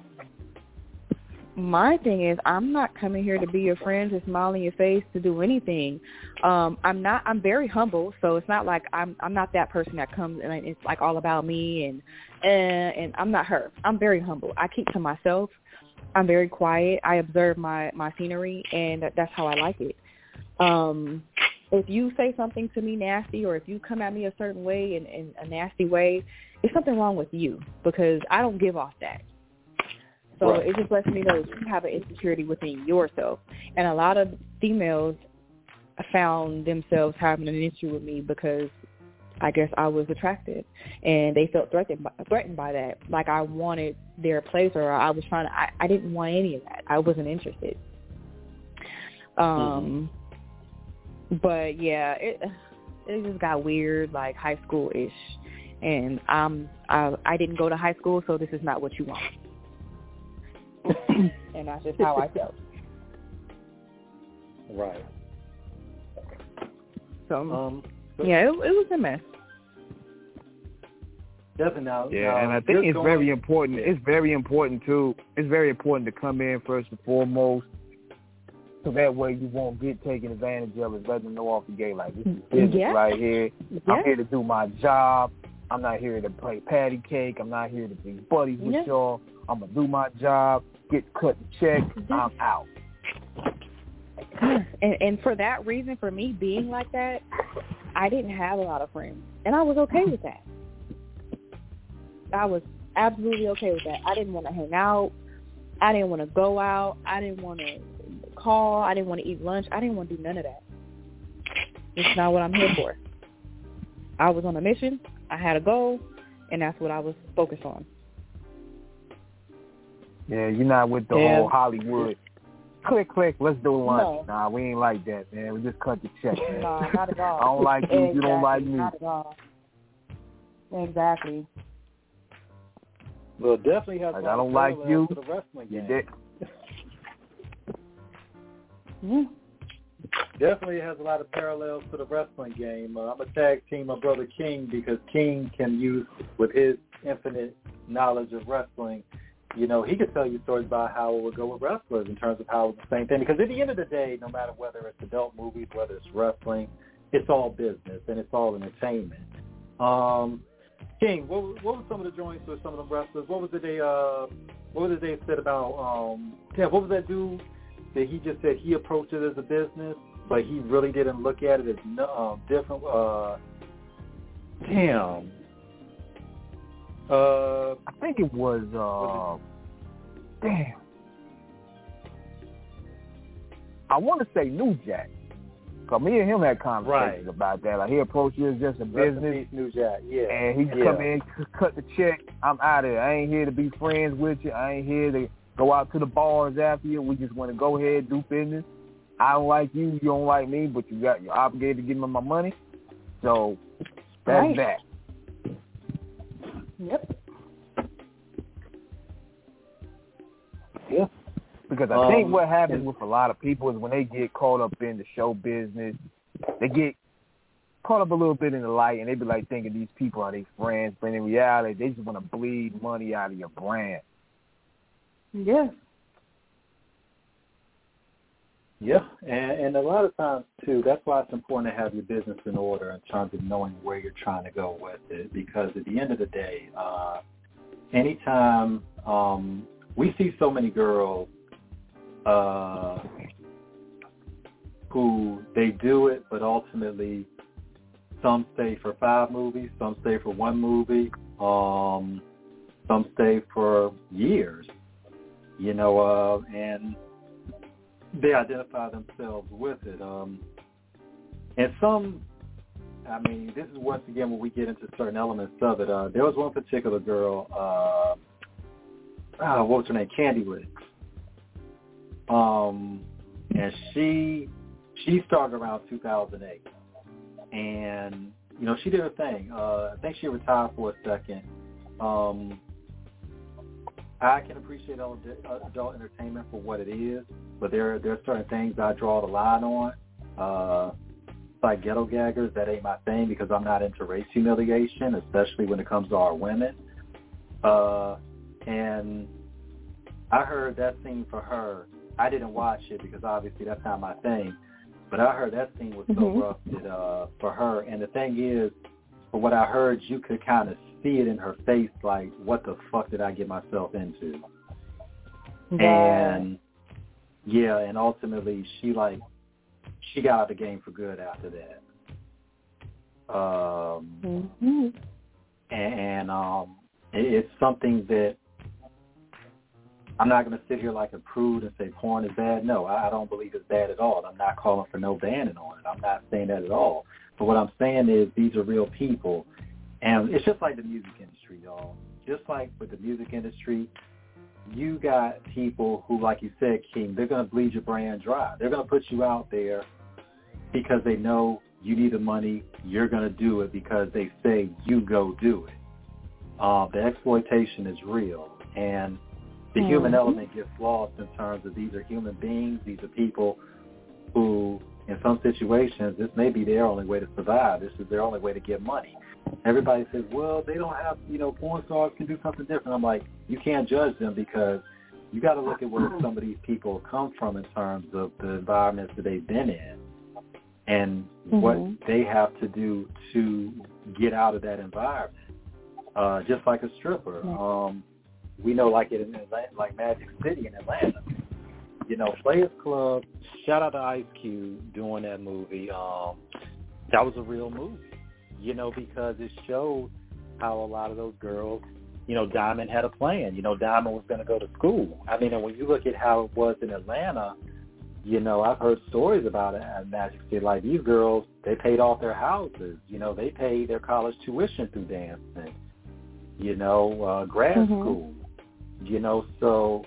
my thing is, I'm not coming here to be your friend, to smile in your face, to do anything. I'm very humble, so it's not like I'm not that person that comes and it's like all about me and I'm not her. I'm very humble. I keep to myself. I'm very quiet. I observe my scenery, and that's how I like it. If you say something to me nasty, or if you come at me a certain way in a nasty way, it's something wrong with you, because I don't give off that. So It just lets me know that you have an insecurity within yourself. And a lot of females found themselves having an issue with me because I guess I was attractive, and they felt threatened by that. Like I wanted their place, or I was trying to. I didn't want any of that. I wasn't interested. But yeah, it just got weird, like high school ish, and I didn't go to high school, so this is not what you want. And that's just how I felt. Right. So yeah, it was a mess. Definitely. Yeah, and I think it's very important. Yeah. It's very important too. It's very important to come in first and foremost, so that way you won't get taken advantage of. Is letting them know off the gate, like, this is business right here. Yeah. I'm here to do my job. I'm not here to play patty cake. I'm not here to be buddies with y'all. I'm gonna do my job, get cut the check. I'm out. And for that reason, for me being like that, I didn't have a lot of friends, and I was okay with that. I was absolutely okay with that. I didn't want to hang out. I didn't want to go out. I didn't want to call. I didn't want to eat lunch. I didn't want to do none of that. It's not what I'm here for. I was on a mission. I had a goal, and that's what I was focused on. Yeah, you're not with the whole Hollywood. Click, let's do lunch. No. Nah, we ain't like that, man. We just cut the check, man. No, not at all. I don't like you. Exactly. You don't like me. Not at all. Exactly. Well, definitely has. Like, I don't like you. To the wrestling game. Definitely has a lot of parallels to the wrestling game. I'm a tag team my brother King, because King can use, with his infinite knowledge of wrestling, he could tell you stories about how it would go with wrestlers in terms of how it's the same thing. Because at the end of the day, no matter whether it's adult movies, whether it's wrestling, it's all business and it's all entertainment. King, what were some of the joints with some of the wrestlers? What was it they said about? What was that dude that he just said he approached it as a business, but he really didn't look at it as different? I think it was. I want to say New Jack. Cause me and him had conversations about that. Like, he approached you as just a business. New Jack, yeah. And he just come in, cut the check. I'm out of here. I ain't here to be friends with you. I ain't here to go out to the bars after you. We just want to go ahead, do business. I don't like you. You don't like me, but you're obligated to give me my money. So that's that. Yep. Yeah. Because I think what happens with a lot of people is when they get caught up in the show business, they get caught up a little bit in the light, and they be like thinking these people are their friends, but in reality, they just want to bleed money out of your brand. Yeah. Yeah, and a lot of times, too, that's why it's important to have your business in order in terms of knowing where you're trying to go with it, because at the end of the day, anytime we see so many girls who they do it, but ultimately some stay for 5 movies, some stay for 1 movie, some stay for years, and they identify themselves with it. And some, this is once again when we get into certain elements of it. There was one particular girl, what was her name? Candy Licks. And she started around 2008. And, she did her thing. I think she retired for a second. I can appreciate adult entertainment for what it is, but there are certain things I draw the line on. Like ghetto gaggers, that ain't my thing because I'm not into race humiliation, especially when it comes to our women. And I heard that scene for her. I didn't watch it because obviously that's not my thing, but I heard that scene was so rough that, for her. And the thing is, for what I heard, you could kind of see it in her face, like, what the fuck did I get myself into? Yeah. And and ultimately she got out of the game for good after that. And it's something that I'm not going to sit here like a prude and say porn is bad. No, I don't believe it's bad at all. I'm not calling for no banning on it. I'm not saying that at all. But what I'm saying is these are real people. And it's just like the music industry, y'all. Just like with the music industry, you got people who, like you said, King, they're going to bleed your brand dry. They're going to put you out there because they know you need the money. You're going to do it because they say you go do it. The exploitation is real. And the human element gets lost in terms of these are human beings. These are people who, in some situations, this may be their only way to survive. This is their only way to get money. Everybody says, well, they don't have, porn stars can do something different. I'm like, you can't judge them because you got to look at where some of these people come from in terms of the environments that they've been in and what they have to do to get out of that environment. Just like a stripper. We know like Magic City in Atlanta. Players Club, shout out to Ice Cube doing that movie. That was a real movie. Because it showed how a lot of those girls, Diamond had a plan. Diamond was going to go to school. And when you look at how it was in Atlanta, I've heard stories about it at Magic City. Like these girls, they paid off their houses. They paid their college tuition through dancing, grad school. So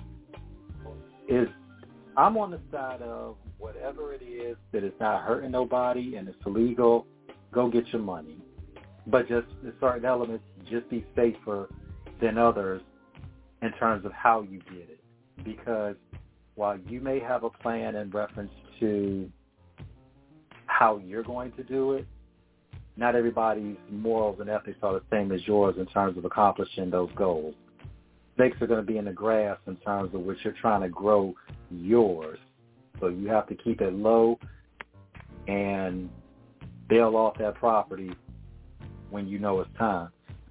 I'm on the side of whatever it is that is not hurting nobody and it's illegal, go get your money. But just in certain elements, just be safer than others in terms of how you get it. Because while you may have a plan in reference to how you're going to do it, not everybody's morals and ethics are the same as yours in terms of accomplishing those goals. Stakes are going to be in the grass in terms of which you're trying to grow yours. So you have to keep it low and bail off that property when you know it's time.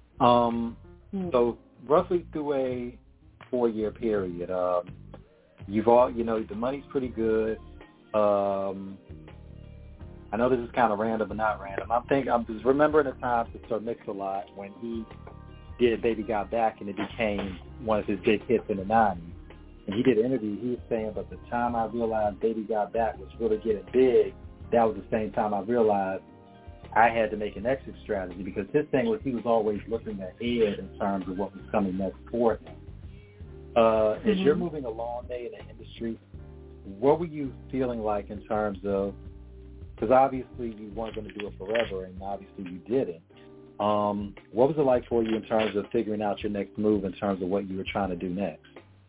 So roughly through a 4-year period, you've all, the money's pretty good. I know this is kind of random, but not random. I'm just remembering the time to Sir Mix-a-Lot when he did Baby Got Back and it became one of his big hits in the 90s. And he did an interview, he was saying, but the time I realized Baby Got Back was really getting big, that was the same time I realized I had to make an exit strategy because his thing was he was always looking ahead in terms of what was coming next for him. As you're moving along in the industry, what were you feeling like in terms of, because obviously you weren't going to do it forever and obviously you didn't. What was it like for you in terms of figuring out your next move in terms of what you were trying to do next?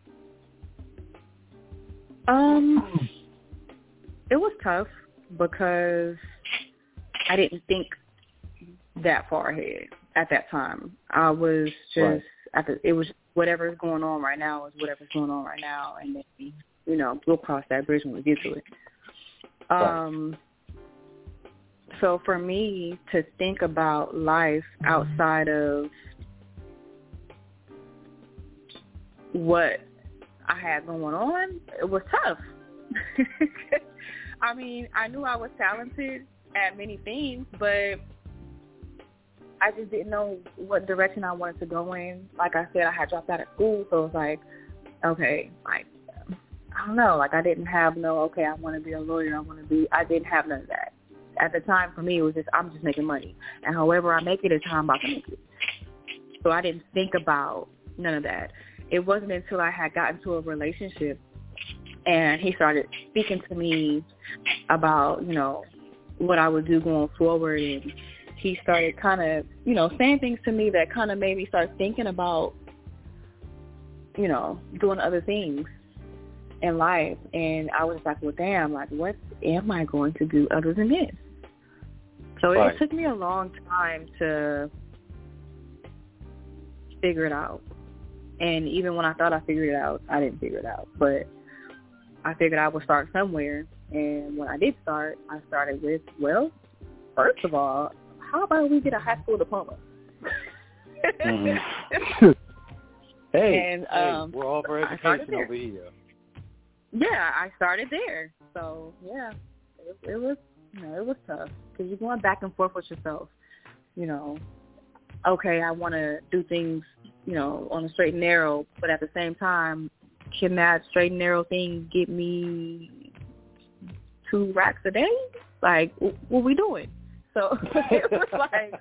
It was tough because I didn't think that far ahead at that time. I was just, it was whatever's going on right now is whatever's going on right now, and then, we'll cross that bridge when we get to it. So for me to think about life outside of what I had going on, it was tough. I mean, I knew I was talented at many things, but I just didn't know what direction I wanted to go in. Like I said, I had dropped out of school, so it was like, okay, like, I don't know. Like, I didn't have okay, I want to be a lawyer. I didn't have none of that. At the time, for me, it was just, I'm just making money. And however I make it is how I'm about to make it. So I didn't think about none of that. It wasn't until I had gotten to a relationship and he started speaking to me about, what I would do going forward. And he started kind of, saying things to me that kind of made me start thinking about, doing other things in life. And I was like, well, damn, like, what am I going to do other than this? So It took me a long time to figure it out. And even when I thought I figured it out, I didn't figure it out. But I figured I would start somewhere. And when I did start, I started with, well, first of all, how about we get a high school diploma? Mm-hmm. Hey, we're all for education over here. Yeah, I started there. So, yeah, it was, it was tough because you're going back and forth with yourself. Okay, I want to do things, on a straight and narrow, but at the same time, can that straight and narrow thing get me 2 racks a day? Like, what we doing? So it was like,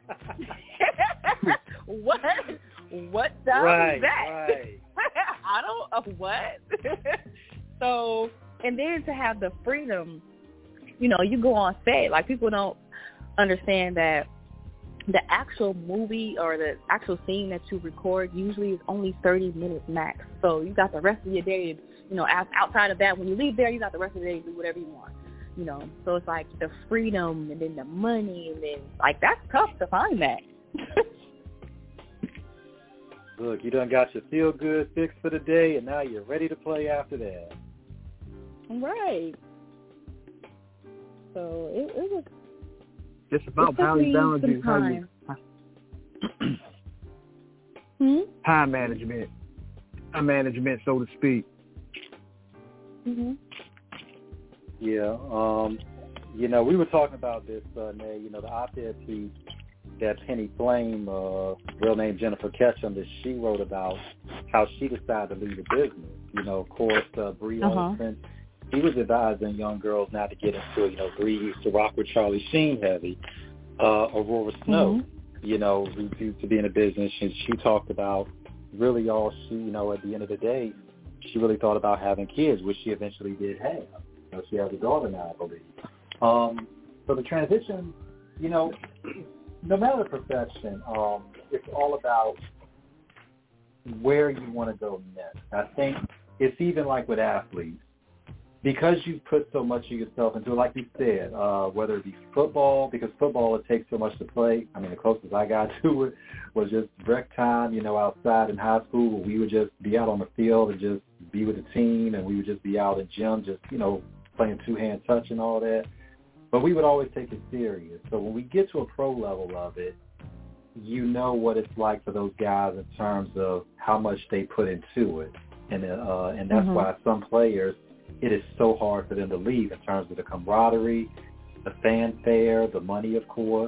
what sounds is that? Right. I don't, what? So, and then to have the freedom, you go on set. Like, people don't understand that the actual movie or the actual scene that you record usually is only 30 minutes max. So you got the rest of your day, outside of that, when you leave there, you got the rest of the day to do whatever you want. So it's like the freedom and then the money and then, like, that's tough to find that. Look, you done got your feel-good fix for the day, and now you're ready to play after that. Right. So it was... It's about balancing boundaries. Time management. Time management, so to speak. Mm-hmm. Yeah. We were talking about this, Nay, the op-ed piece that Penny Flame, real name Jennifer Ketchum, that she wrote about how she decided to leave the business. Of course, Bree Olsen, he was advising young girls not to get into, Bree used to rock with Charlie Sheen heavy. Aurora Snow, refused to be in a business. And she talked about really all she, at the end of the day, she really thought about having kids, which she eventually did have. She has a daughter now, I believe. So the transition, no matter the profession, it's all about where you want to go next. I think it's even like with athletes. Because you put so much of yourself into it, like you said, whether it be football, because football, it takes so much to play. I mean, the closest I got to it was just rec time, outside in high school, where we would just be out on the field and just be with the team, and we would just be out in gym, just, playing two-hand touch and all that. But we would always take it serious. So when we get to a pro level of it, what it's like for those guys in terms of how much they put into it. And that's why some players, it is so hard for them to leave in terms of the camaraderie, the fanfare, the money, of course.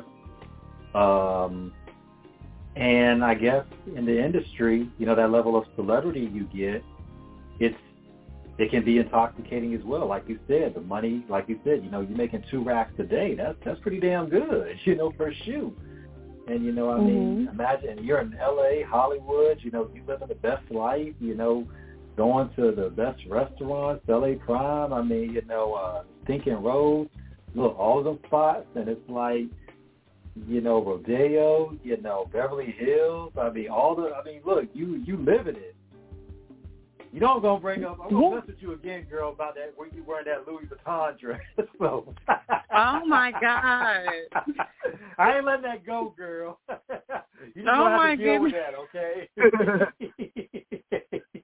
And I guess in the industry, that level of celebrity you get, it can be intoxicating as well. Like you said, the money, like you said, you're making 2 racks a day. That's pretty damn good, for a shoot. And, I mean, imagine you're in L.A., Hollywood, you living the best life, going to the best restaurants, L.A. Prime, I mean, Stinking Rose, look, all of them spots, and it's like, Rodeo, Beverly Hills, look, you live in it. I'm going to bring up, I'm going to mess with you again, girl, about that, where you wearing that Louis Vuitton dress. So. Oh, my God. I ain't letting that go, girl. You just have to deal with that, okay?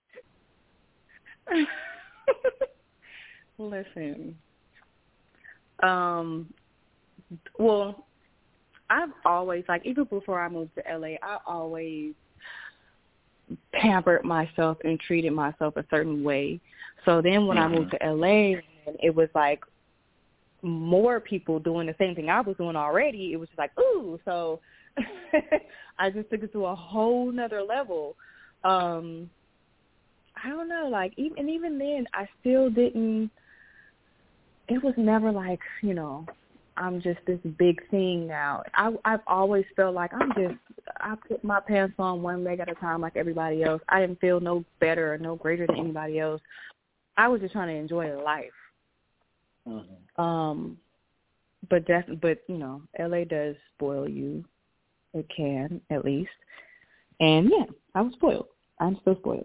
Listen, Well, I've always, like, even before I moved to LA, I always pampered myself and treated myself a certain way. So then when I moved to LA, it was like more people doing the same thing I was doing already. It was just like, ooh. So I just took it to a whole nother level. I don't know, like, even then, I still didn't, it was never like, you know, I'm just this big thing now. I've always felt like I put my pants on one leg at a time like everybody else. I didn't feel no better or no greater than anybody else. I was just trying to enjoy life. Mm-hmm. But you know, LA does spoil you. It can, at least. And yeah, I was spoiled. I'm still spoiled.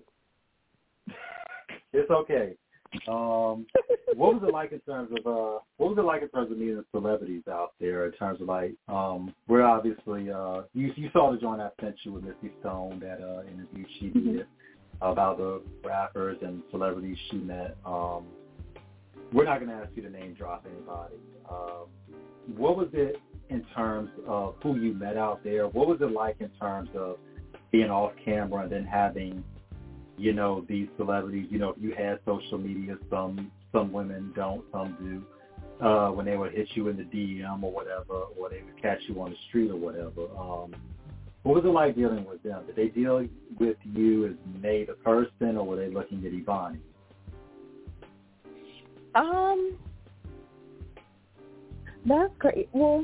It's okay. What was it like in terms of meeting celebrities out there? In terms of like, we're obviously you saw the joint I sent you with Missy Stone, that interview she did about the rappers and celebrities she met. We're not going to ask you to name drop anybody. What was it in terms of who you met out there? What was it like in terms of being off camera and then having, you know, these celebrities, you know, if you had social media, some women don't, some do, when they would hit you in the DM or whatever, or they would catch you on the street or whatever. What was it like dealing with them? Did they deal with you as May the person, or were they looking at Ivani? That's great. Well,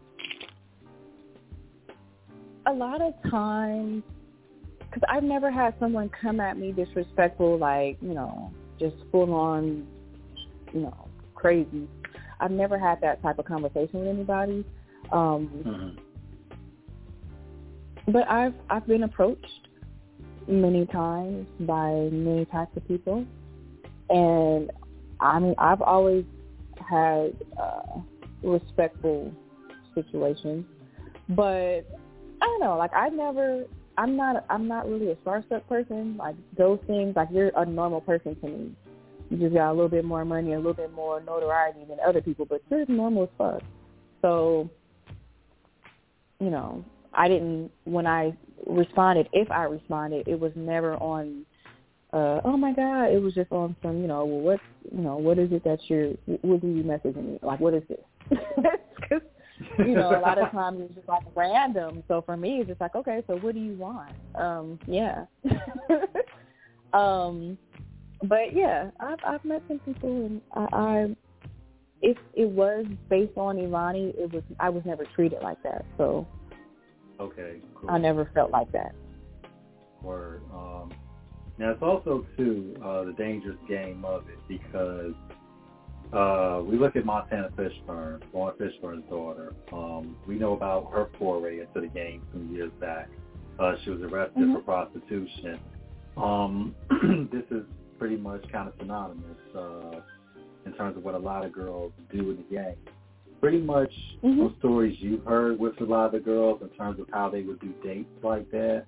a lot of times, because I've never had someone come at me disrespectful, like, you know, just full on, you know, crazy. I've never had that type of conversation with anybody. But I've been approached many times by many types of people, and I mean, I've always had respectful situations, but I don't know, like I'm not really a starstruck person. Like those things, like you're a normal person to me. You just got a little bit more money, a little bit more notoriety than other people, but you're normal as fuck. So, you know, when I responded, if I responded, it was never on, oh my God, it was just on some, you know, well, what is it that what are you messaging me? Like, what is this? Because, you know, a lot of times it's just like random. So for me, it's just like, okay, so what do you want? Yeah. But yeah, I've met some people, and if it was based on Ivani, I was never treated like that. So okay, cool. I never felt like that. Word. Now it's also too the dangerous game of it, because we look at Montana Fishburne, Lauren Fishburne's daughter. We know about her foray into the game some years back. She was arrested for prostitution. This is pretty much kind of synonymous in terms of what a lot of girls do in the game. Pretty much those stories you've heard with a lot of the girls in terms of how they would do dates like that.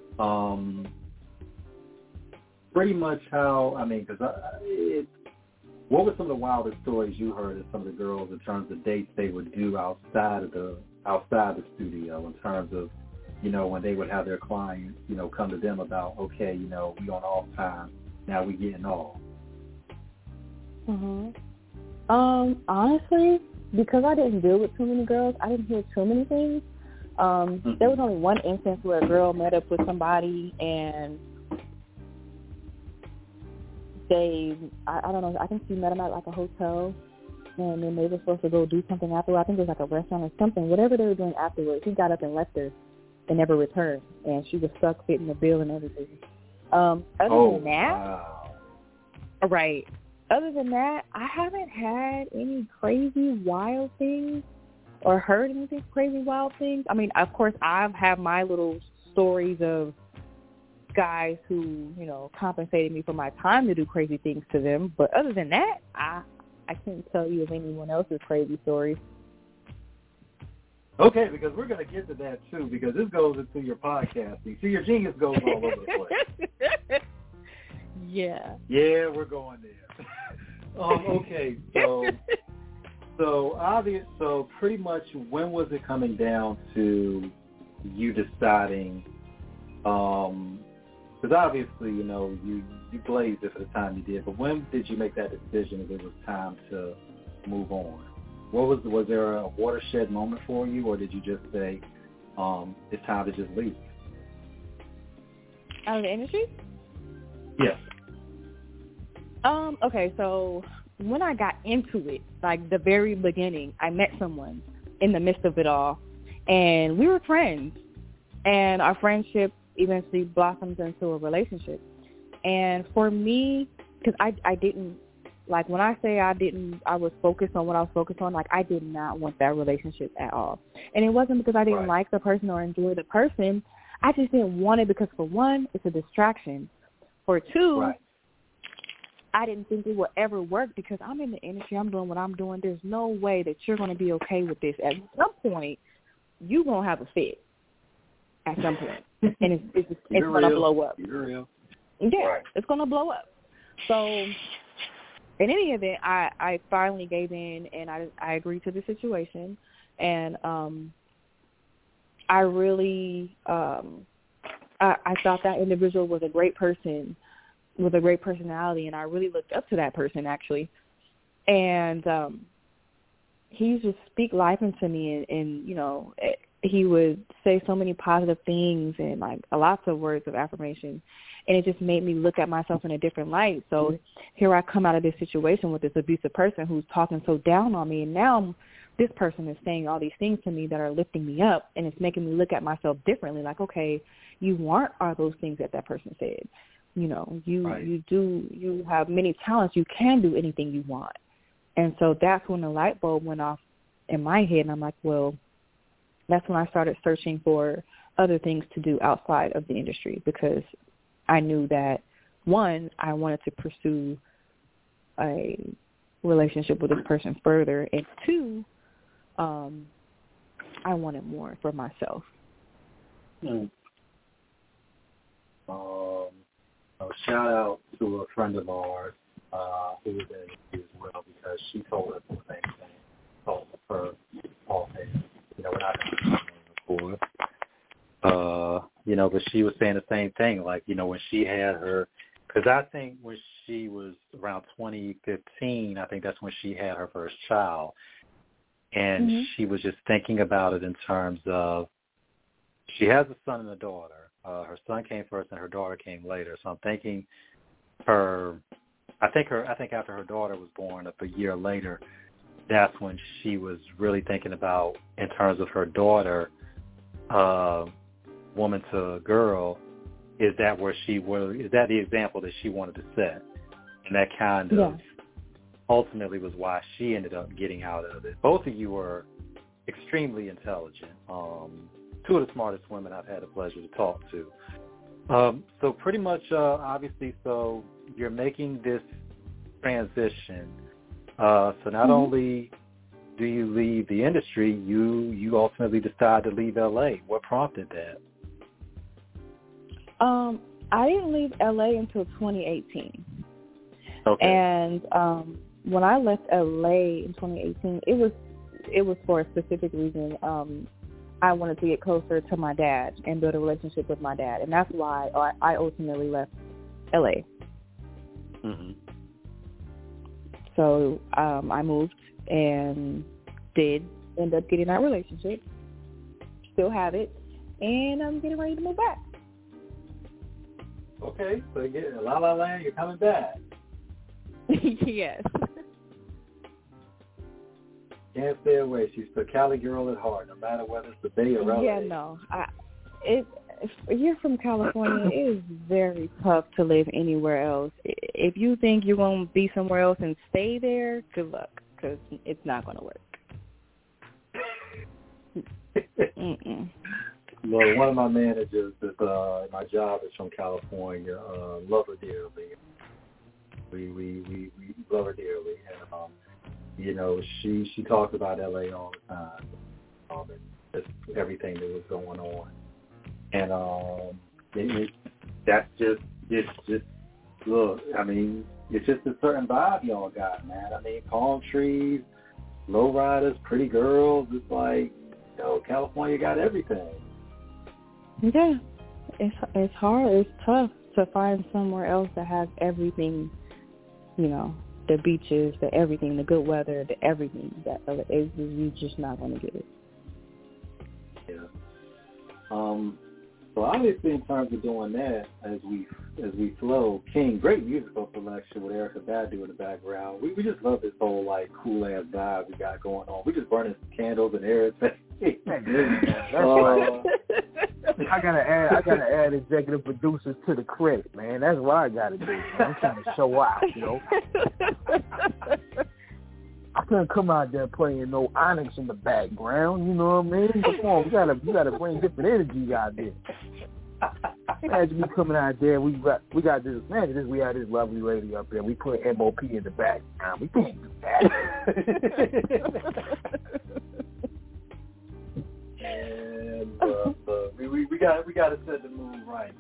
Pretty much how, I mean, because what were some of the wildest stories you heard of some of the girls in terms of dates they would do outside the studio, in terms of, you know, when they would have their clients, you know, come to them about, okay, you know, we on off time, now we getting off? Honestly, because I didn't deal with too many girls, I didn't hear too many things. There was only one instance where a girl met up with somebody and I don't know, I think she met him at like a hotel, and then they were supposed to go do something afterwards. I think it was like a restaurant or something. Whatever they were doing afterwards, he got up and left her and never returned, and she was stuck fitting the bill and everything. Other than that, right. Other than that, I haven't had any crazy wild things or heard anything crazy wild things. I mean, of course, I've had my little stories of guys who, you know, compensated me for my time to do crazy things to them. But other than that, I can't tell you of anyone else's crazy stories. Okay, because we're going to get to that too, because this goes into your podcasting. See, your genius goes all over the place. Yeah. Yeah, we're going there. Okay, so So pretty much, when was it coming down to you deciding? Because obviously, you blazed it for the time you did. But when did you make that decision that it was time to move on? Was there a watershed moment for you, or did you just say it's time to just leave? Out of the industry? Yes. Okay, so when I got into it, like the very beginning, I met someone in the midst of it all, and we were friends, and our friendship eventually blossomed into a relationship. And for me, because I didn't, like when I say I was focused on what I was focused on, like I did not want that relationship at all. And it wasn't because I didn't like the person or enjoy the person. I just didn't want it because, for one, it's a distraction. For two, I didn't think it would ever work because I'm in the industry. I'm doing what I'm doing. There's no way that you're going to be okay with this. At some point, you're going to have a fit at some point. And it's going to blow up. You're real. Yeah, it's going to blow up. So in any event, I finally gave in, and I agreed to the situation. And I really I thought that individual was a great person with a great personality, and I really looked up to that person, actually. And he used to speak life into me, and he would say so many positive things and like lots of words of affirmation, and it just made me look at myself in a different light. So here I come out of this situation with this abusive person who's talking so down on me, and now this person is saying all these things to me that are lifting me up, and it's making me look at myself differently. Like, okay, you aren't all those things that person said. You have many talents. You can do anything you want. And so that's when the light bulb went off in my head, and I'm like, well, that's when I started searching for other things to do outside of the industry, because I knew that, one, I wanted to pursue a relationship with this person further, and two, I wanted more for myself. A shout out to a friend of ours who was in it as well, because she told us the same thing. Told her all things. We're not going to before. But she was saying the same thing. Like, when she had her, because I think when she was around 2015, I think that's when she had her first child. And she was just thinking about it in terms of, she has a son and a daughter. Her son came first and her daughter came later. So I'm thinking I think after her daughter was born, up a year later, that's when she was really thinking about, in terms of her daughter, woman to girl, is that the example that she wanted to set? And that kind of ultimately was why she ended up getting out of it. Both of you were extremely intelligent. Two of the smartest women I've had the pleasure to talk to. So pretty much, obviously, so you're making this transition. So not only do you leave the industry, you ultimately decide to leave L.A. What prompted that? I didn't leave L.A. until 2018. Okay. And when I left L.A. in 2018, it was for a specific reason. I wanted to get closer to my dad and build a relationship with my dad, and that's why I ultimately left L.A. Mm-hmm. So I moved and did end up getting that relationship. Still have it, and I'm getting ready to move back. Okay, so you get La La Land, you're coming back. Yes. Can't stay away. She's the Cali girl at heart, no matter whether it's the Bay or LA. Yeah, no. If you're from California, it is very tough to live anywhere else. If you think you're going to be somewhere else and stay there, good luck, because it's not going to work. Well, one of my managers is my job is from California. Love her dearly. We love her dearly, and she talks about LA all the time, and just everything that was going on, and that's just look. I mean, it's just a certain vibe y'all got, man. I mean, palm trees, lowriders, pretty girls. It's like, California got everything. Yeah, it's hard. It's tough to find somewhere else that has everything. The beaches, the everything, the good weather, the everything. That you're just not going to get it. Yeah. So obviously, in terms of doing that, as we flow, King, great musical selection with Erykah Badu in the background. We just love this whole cool ass vibe we got going on. We just burning some candles and everything. I gotta add executive producers to the credit, man. That's what I gotta do, man. I'm trying to show out, I couldn't come out there playing no Onyx in the background, you know what I mean? Come on, we gotta bring different energy out there. Imagine me coming out there, we got this. Imagine this, we had this lovely lady up there. We put MOP in the background. We can't do that. We got to set the mood right.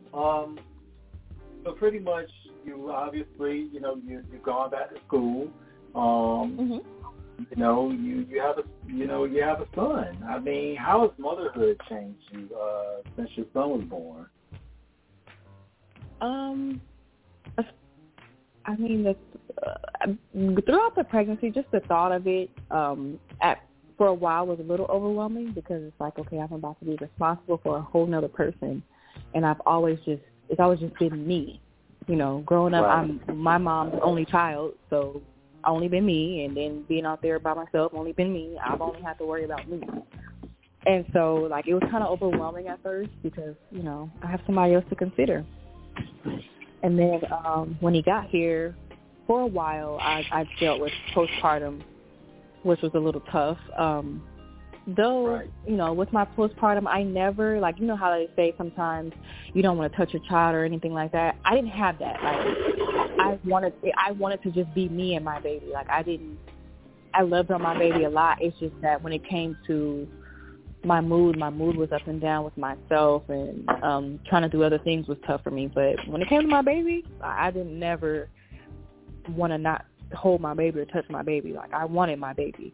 So pretty much, you obviously, you've gone back to school. You have a son. I mean, how has motherhood changed you since your son was born? I mean, throughout the pregnancy, just the thought of it, for a while was a little overwhelming because it's like, okay, I'm about to be responsible for a whole nother person, and it's always just been me. Growing up, right. I'm my mom's only child, so only been me, and then being out there by myself, only been me. I've only had to worry about me. And so, it was kind of overwhelming at first because, I have somebody else to consider. And then when he got here, for a while, I dealt with postpartum, which was a little tough. Though, right. With my postpartum, I never, how they say sometimes you don't want to touch your child or anything like that. I didn't have that. I wanted to just be me and my baby. I loved on my baby a lot. It's just that when it came to my mood was up and down with myself, and trying to do other things was tough for me. But when it came to my baby, I didn't never want to not hold my baby or touch my baby. I wanted my baby.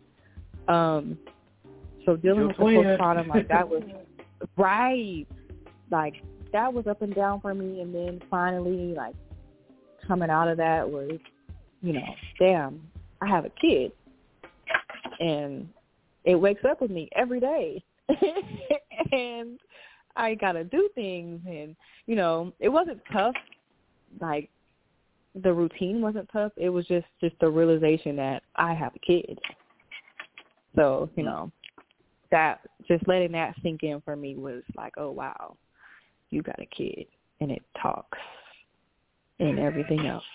So dealing with the postpartum, that was right. That was up and down for me, and then finally, coming out of that was, damn, I have a kid, and it wakes up with me every day, and I gotta do things, and it wasn't tough. The routine wasn't tough. It was just the realization that I have a kid. So that just letting that sink in for me was oh wow, you got a kid, and it talks and everything else.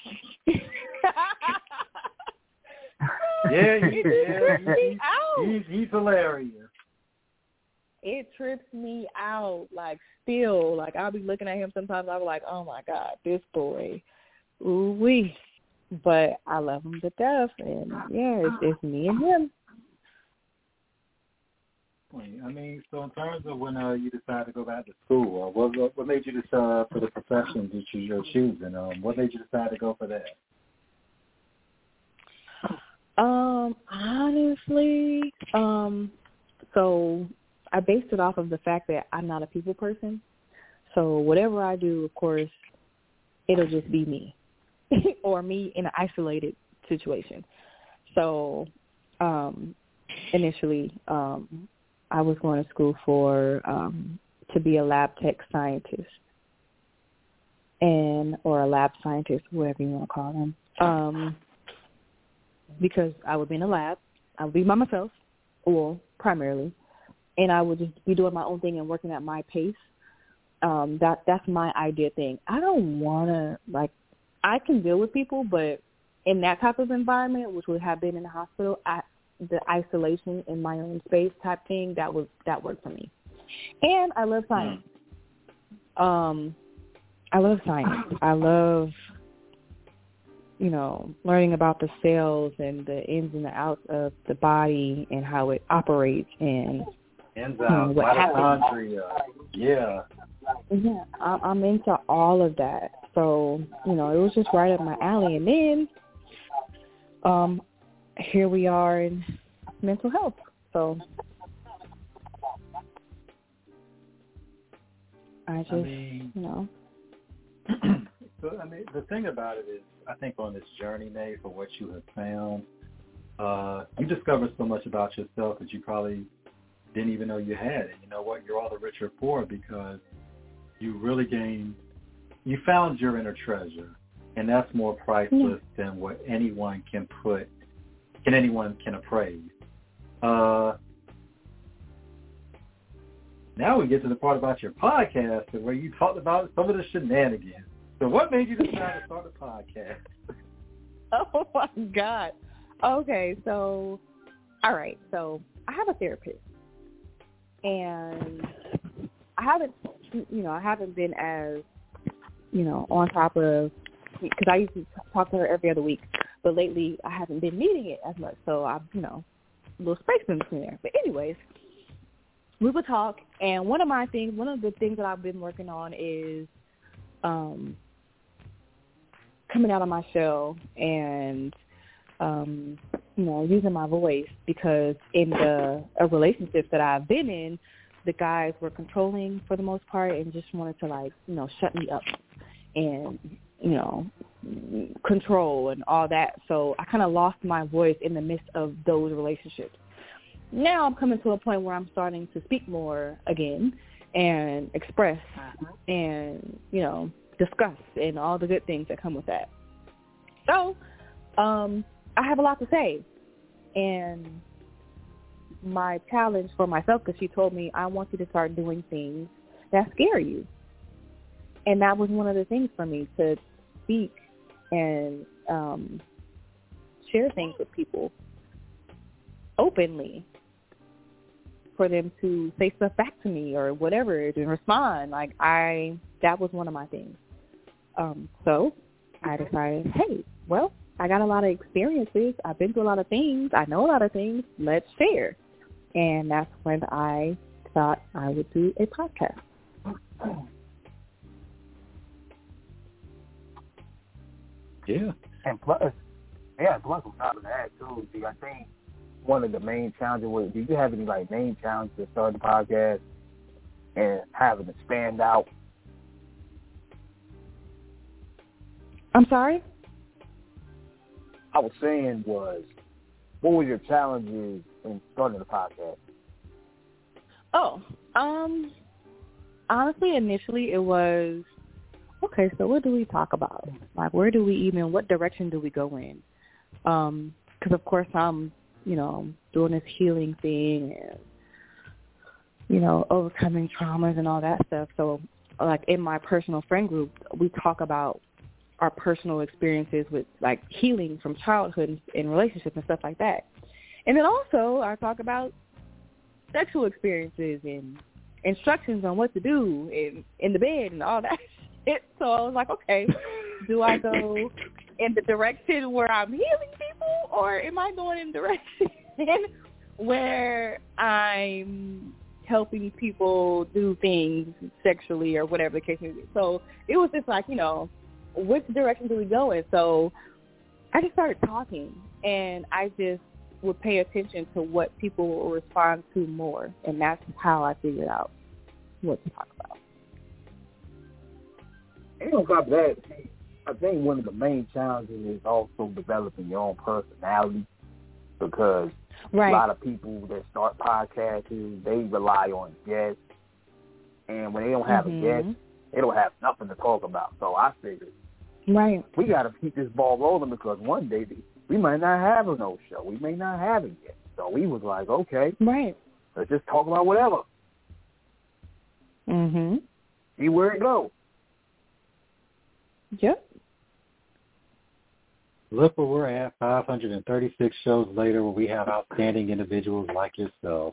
He's hilarious. It trips me out. Still, I'll be looking at him sometimes. I'll be like, oh my God, this boy, ooh wee. But I love him to death, and it's me and him. I mean, so in terms of when you decided to go back to school, what made you decide for the profession that you're choosing? What made you decide to go for that? Honestly, so I based it off of the fact that I'm not a people person. So whatever I do, of course, it'll just be me or me in an isolated situation. So initially, I was going to school to be a lab tech scientist, or a lab scientist, whatever you want to call them, because I would be in a lab. I would be by myself, primarily, and I would just be doing my own thing and working at my pace. That's my ideal thing. I don't want to, I can deal with people, but in that type of environment, which would have been in the hospital, the isolation in my own space type thing, that worked for me. And I love science. I love science. I love, learning about the cells and the ins and the outs of the body and how it operates and what happens. Yeah, I'm into all of that. So, it was just right up my alley. And then here we are in mental health. So So, the thing about it is, I think on this journey, Nate, for what you have found, you discovered so much about yourself that you probably didn't even know you had. And you know what? You're all the richer for it because you really you found your inner treasure. And that's more priceless than what anyone can appraise. Now we get to the part about your podcast where you talked about some of the shenanigans. So what made you decide to start a podcast? Oh, my God. Okay, so, all right. So I have a therapist. And I haven't been as, on top of, because I used to talk to her every other week. But lately I haven't been needing it as much. So I'm, a little space in between there. But anyways, we would talk. And one of the things that I've been working on is coming out of my shell and, using my voice, because in the relationships that I've been in, the guys were controlling for the most part and just wanted to shut me up and, control and all that. So I kind of lost my voice in the midst of those relationships. Now I'm coming to a point where I'm starting to speak more again and express and, discuss and all the good things that come with that. So I have a lot to say. And my challenge for myself, because she told me, I want you to start doing things that scare you. And that was one of the things for me, to speak and share things with people openly, for them to say stuff back to me or whatever and respond. That was one of my things. So I decided, hey, well, I got a lot of experiences. I've been through a lot of things. I know a lot of things. Let's share. And that's when I thought I would do a podcast. Yeah. And plus on top of that, too, see, I think one of the main challenges was, do you have any, main challenges to start the podcast and having to stand out? I'm sorry? I was saying what were your challenges in starting the podcast? Oh, honestly, initially it was, okay, so what do we talk about? What direction do we go in? Because, of course, I'm, doing this healing thing and, overcoming traumas and all that stuff. So, in my personal friend group, we talk about our personal experiences with, healing from childhood and relationships and stuff like that. And then also I talk about sexual experiences and instructions on what to do in the bed and all that shit. So I was like, okay, do I go in the direction where I'm healing people, or am I going in the direction where I'm helping people do things sexually or whatever the case may be? So it was just which direction do we go in? So I just started talking, and I just would pay attention to what people will respond to more, and that's how I figured out what to talk about. And on top of that, I think one of the main challenges is also developing your own personality, because a lot of people that start podcasts, they rely on guests, and when they don't have a guest, they don't have nothing to talk about. So I figured, we got to keep this ball rolling, because one day we might not have a no show. We may not have it yet. So we was like, okay, let's just talk about whatever. See where it goes. Yep. Look where we're at, 536 shows later, where we have outstanding individuals like yourself.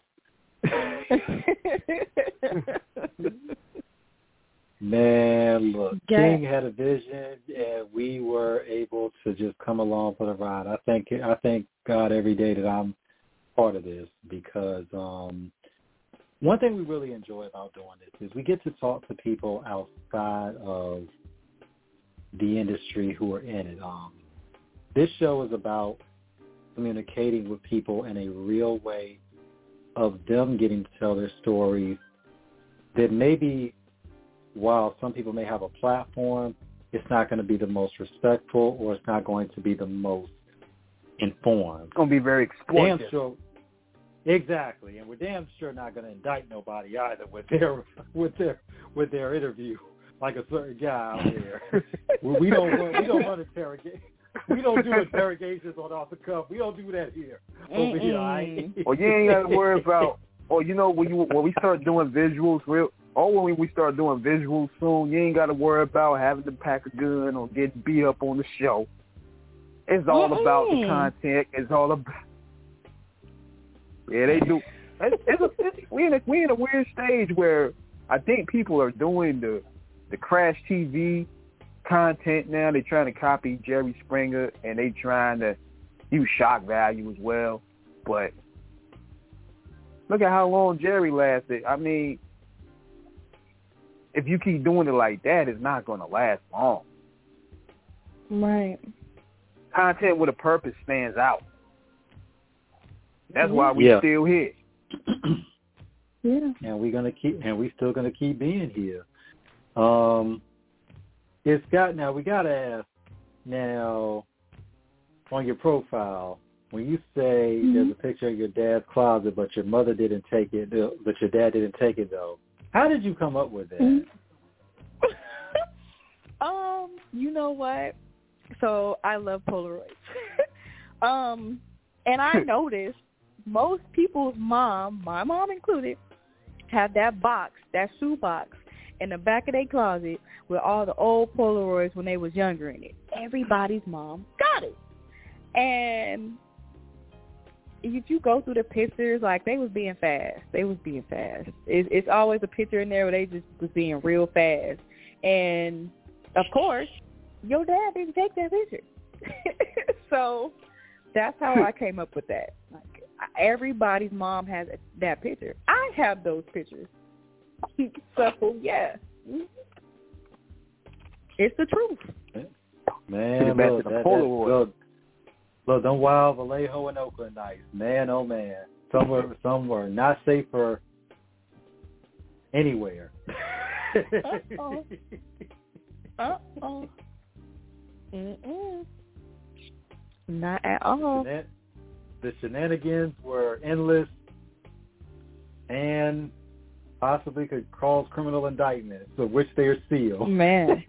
Man, look, King had a vision, and we were able to just come along for the ride. I thank God every day that I'm part of this, because one thing we really enjoy about doing this is we get to talk to people outside of the industry who are in it. This show is about communicating with people in a real way of them getting to tell their stories, that maybe while some people may have a platform, it's not going to be the most respectful or it's not going to be the most informed. It's going to be very exploitive. Damn sure. Exactly. And we're damn sure not going to indict nobody either with their interview, like a certain guy out there. we don't run interrogation. We don't do interrogations on off the cuff. We don't do that here. Over here, right? Or you ain't got to worry about. Or when we start doing visuals, when we start doing visuals soon, you ain't got to worry about having to pack a gun or get beat up on the show. It's all about the content. It's all about. Yeah, they do. We in a weird stage where I think people are doing the Crash TV content now. They're trying to copy Jerry Springer, and they trying to use shock value as well. But look at how long Jerry lasted. I mean, if you keep doing it like that, it's not going to last long. Right. Content with a purpose stands out. That's why we're still here. Yeah. And we still gonna keep being here. We gotta ask now on your profile, when you say there's a picture of your dad's closet, but your mother didn't take it, but your dad didn't take it though. How did you come up with that? You know what? So I love Polaroids. And I noticed most people's mom, my mom included, have that box, that shoe box in the back of their closet with all the old Polaroids when they was younger in it. Everybody's mom got it. And if you go through the pictures, like, they was being fast. It's always a picture in there where they just was being real fast. And, of course, your dad didn't take that picture. So that's how I came up with that. Like, everybody's mom has that picture. I have those pictures. So, yeah. It's the truth. Man, look, them wild Vallejo and Oakland nights. Man, oh, man. Some were not safe for anywhere. Uh-oh. Not at all. The shenanigans were endless and possibly could cause criminal indictments, of which they are sealed. Man.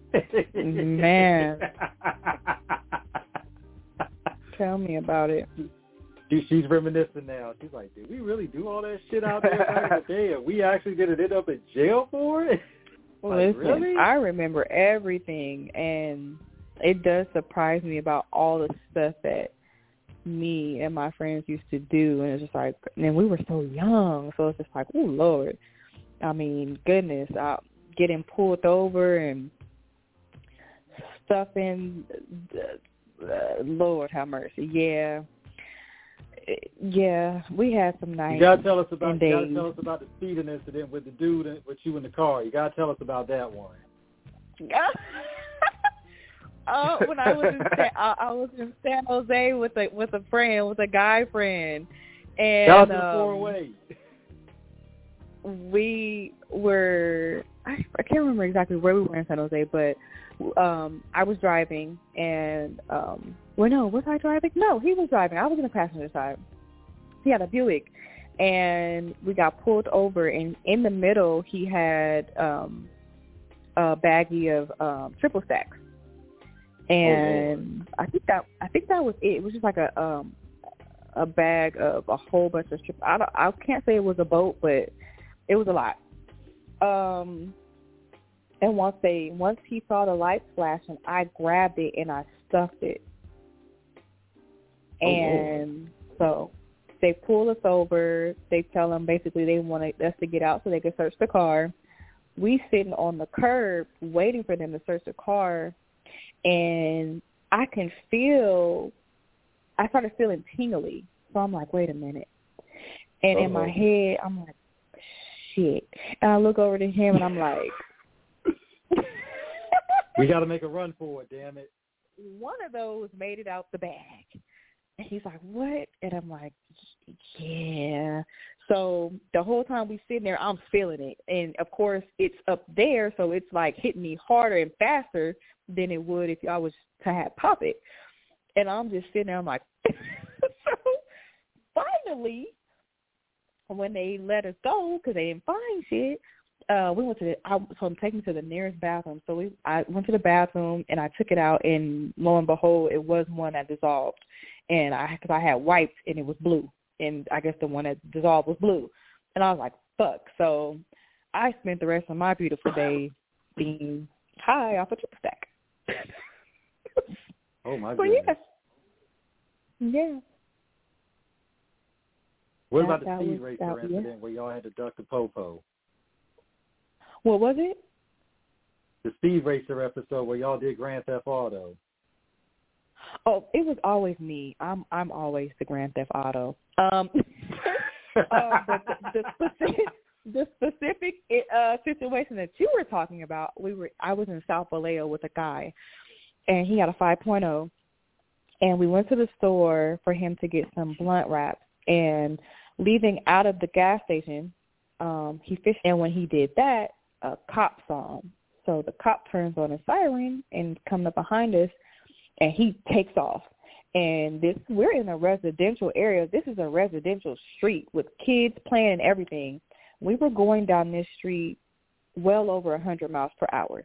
Tell me about it. She's reminiscing now. She's like, did we really do all that shit out there back in the day? And we actually didn't end up in jail for it? Listen, really? I remember everything, and it does surprise me about all the stuff that me and my friends used to do, and it's just like, and we were so young, so it's just like, oh, Lord. I mean, goodness, getting pulled over and stuff in, Lord have mercy. Yeah, we had some nights. You gotta tell us about the speeding incident with the dude with you in the car. You gotta tell us about that one. When I was in San Jose with a guy friend, and that was the 4-way. We were, I can't remember exactly where we were in San Jose, but I was driving, and was I driving? No, he was driving. I was in the passenger side. He had a Buick, and we got pulled over, and in the middle he had a baggie of triple stacks. And I think that was it. It was just like a bag of a whole bunch of strips. I can't say it was a boat, but it was a lot. And once he saw the lights flashing, I grabbed it and I stuffed it. And so they pull us over. They tell them basically they want us to get out so they can search the car. We sitting on the curb waiting for them to search the car. And I started feeling tingly. So I'm like, wait a minute. And in my head, I'm like, shit. And I look over to him and I'm like, we got to make a run for it, damn it. One of those made it out the bag. And he's like, what? And I'm like, yeah. So the whole time we sitting there, I'm feeling it. And, of course, it's up there, so it's, like, hitting me harder and faster than it would if I was to have pop it. And I'm just sitting there, I'm like, so finally, when they let us go because they didn't find shit, we went to so I'm taking to the nearest bathroom. So I went to the bathroom and I took it out, and lo and behold, it was one that dissolved. And because I had wiped and it was blue, and I guess the one that dissolved was blue. And I was like, fuck. So I spent the rest of my beautiful day being high off a triple stack. Oh my goodness. Yeah. What about the speed racer incident where y'all had to duck the popo? What was it? The speed racer episode where y'all did Grand Theft Auto. Oh, it was always me. I'm always the Grand Theft Auto. But the specific situation that you were talking about, I was in South Vallejo with a guy, and he had a 5.0, and we went to the store for him to get some blunt wraps, and leaving out of the gas station, he fished, and when he did that, a cop saw him. So the cop turns on his siren and comes up behind us, and he takes off. And we're in a residential area. This is a residential street with kids playing and everything. We were going down this street well over 100 miles per hour.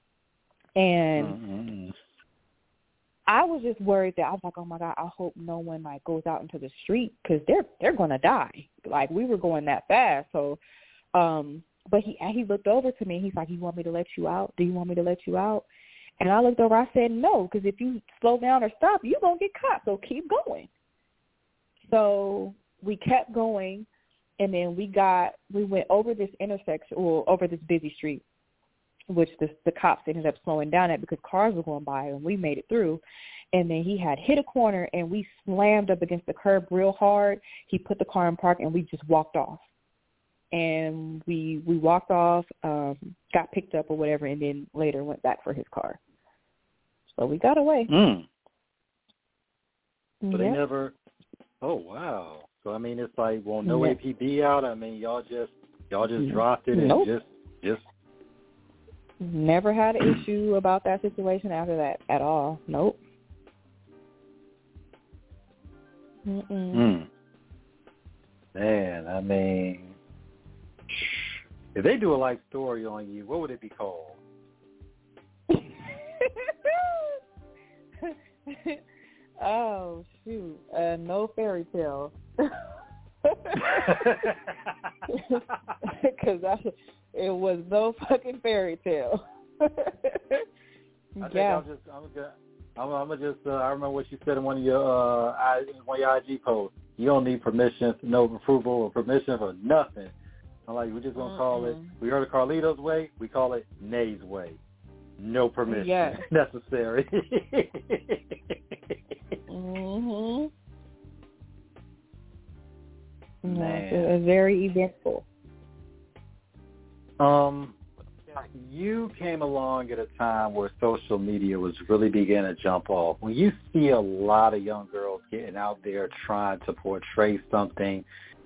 And I was just worried that I was like, oh, my God, I hope no one, like, goes out into the street because they're going to die. Like, we were going that fast. So, but he looked over to me. He's like, you want me to let you out? Do you want me to let you out? And I looked over. I said, no, because if you slow down or stop, you're going to get caught. So keep going. So we kept going, and then we went over this intersection, or over this busy street, which the cops ended up slowing down at because cars were going by, and we made it through. And then he had hit a corner, and we slammed up against the curb real hard. He put the car in park, and we just walked off. And we walked off, got picked up or whatever, and then later went back for his car. So we got away. So they never. Oh wow! So I mean, it's like, well, no APB out. I mean, y'all just dropped it and just. Never had an issue about that situation after that at all. Nope. Man, I mean, if they do a life story on you, what would it be called? Oh, shoot. No fairy tale. Because it was no fucking fairy tale. I remember what you said in one of your IG posts. You don't need permission, no approval or permission for nothing. I'm like, we're just going to call it, we heard of Carlito's way, we call it Nay's way. No permission necessary. It's very eventful. You came along at a time where social media was really beginning to jump off. When you see a lot of young girls getting out there trying to portray something,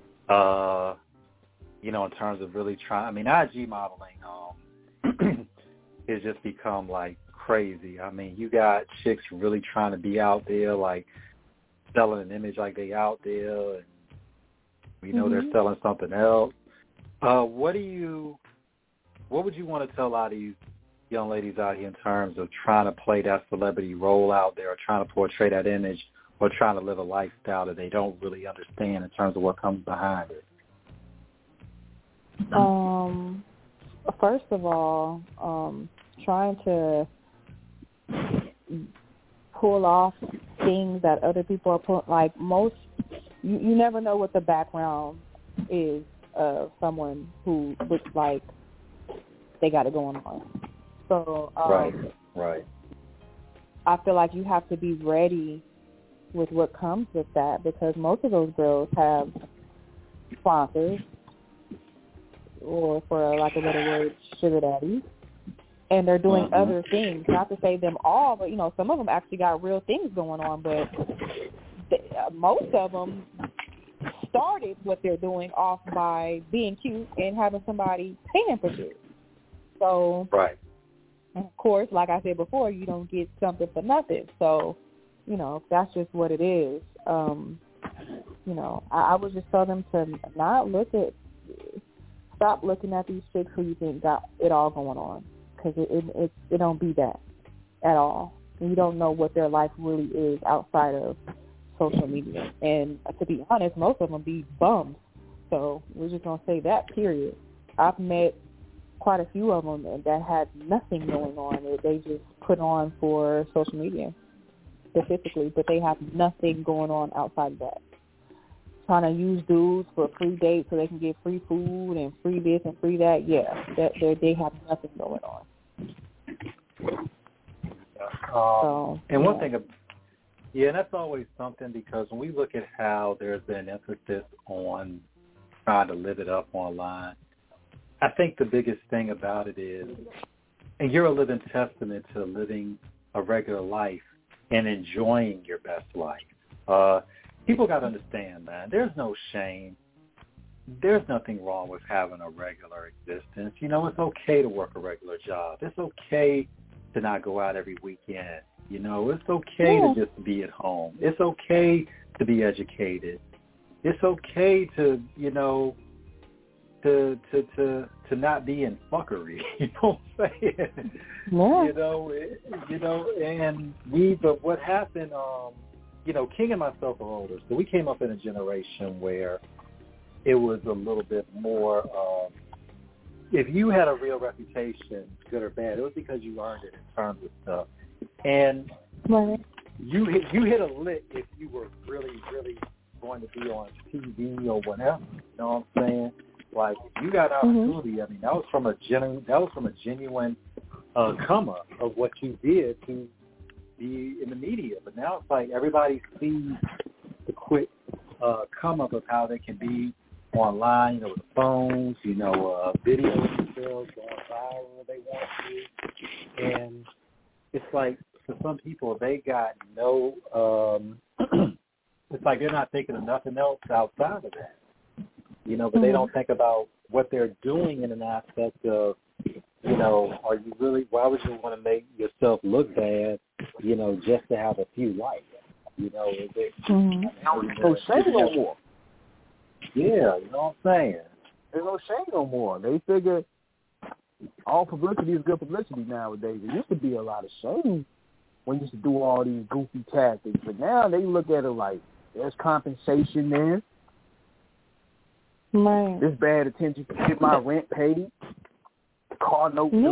in terms of really trying, I mean, IG modeling has just become like crazy. I mean, you got chicks really trying to be out there, like selling an image like they out there, and we know they're selling something else. What would you want to tell a lot of these young ladies out here in terms of trying to play that celebrity role out there, or trying to portray that image, or trying to live a lifestyle that they don't really understand in terms of what comes behind it? First of all, trying to pull off things that other people are pulling, like you never know what the background is of someone who looks like they got it going on. So right. I feel like you have to be ready with what comes with that, because most of those girls have sponsors, or for lack of a better word, sugar daddies, and they're doing other things. Not to say them all, but some of them actually got real things going on. But most of them started what they're doing off by being cute and having somebody paying for shit. So, right. Of course, like I said before, you don't get something for nothing. So, that's just what it is. I would just tell them to stop looking at these chicks who you think got it all going on, because it don't be that at all. And you don't know what their life really is outside of social media. And to be honest, most of them be bums. So we're just going to say that, period. I've met quite a few of them that had nothing going on. They just put on for social media specifically, but they have nothing going on outside of that. Trying to use dudes for free dates so they can get free food and free this and free that. Yeah, they have nothing going on. And one thing, and that's always something, because when we look at how there's been emphasis on trying to live it up online, I think the biggest thing about it is, and you're a living testament to living a regular life and enjoying your best life. People got to understand, man, there's no shame. There's nothing wrong with having a regular existence. It's okay to work a regular job. It's okay to not go out every weekend. It's okay to just be at home. It's okay to be educated. It's okay to, to not be in fuckery. You know what I'm saying? Yeah. But what happened, King and myself are older, so we came up in a generation where it was a little bit more, if you had a real reputation, good or bad, it was because you earned it in terms of stuff. And you hit a lick if you were really, really going to be on TV or whatever. You know what I'm saying? Like, you got opportunity. I mean, that was from a genuine come up of what you did to be in the media. But now it's like everybody sees the quick come up of how they can be online, with the phones, videos themselves going viral they want to. And it's like, for some people, they got no, it's like they're not thinking of nothing else outside of that. But they don't think about what they're doing in an aspect of, are you really, why would you want to make yourself look bad, just to have a few likes? Is it, no shame no more. Yeah, you know what I'm saying? There's no shame no more. They figure all publicity is good publicity nowadays. There used to be a lot of shame when you used to do all these goofy tactics, but now they look at it like there's compensation there. Right. This bad attention to get my rent paid, car note due.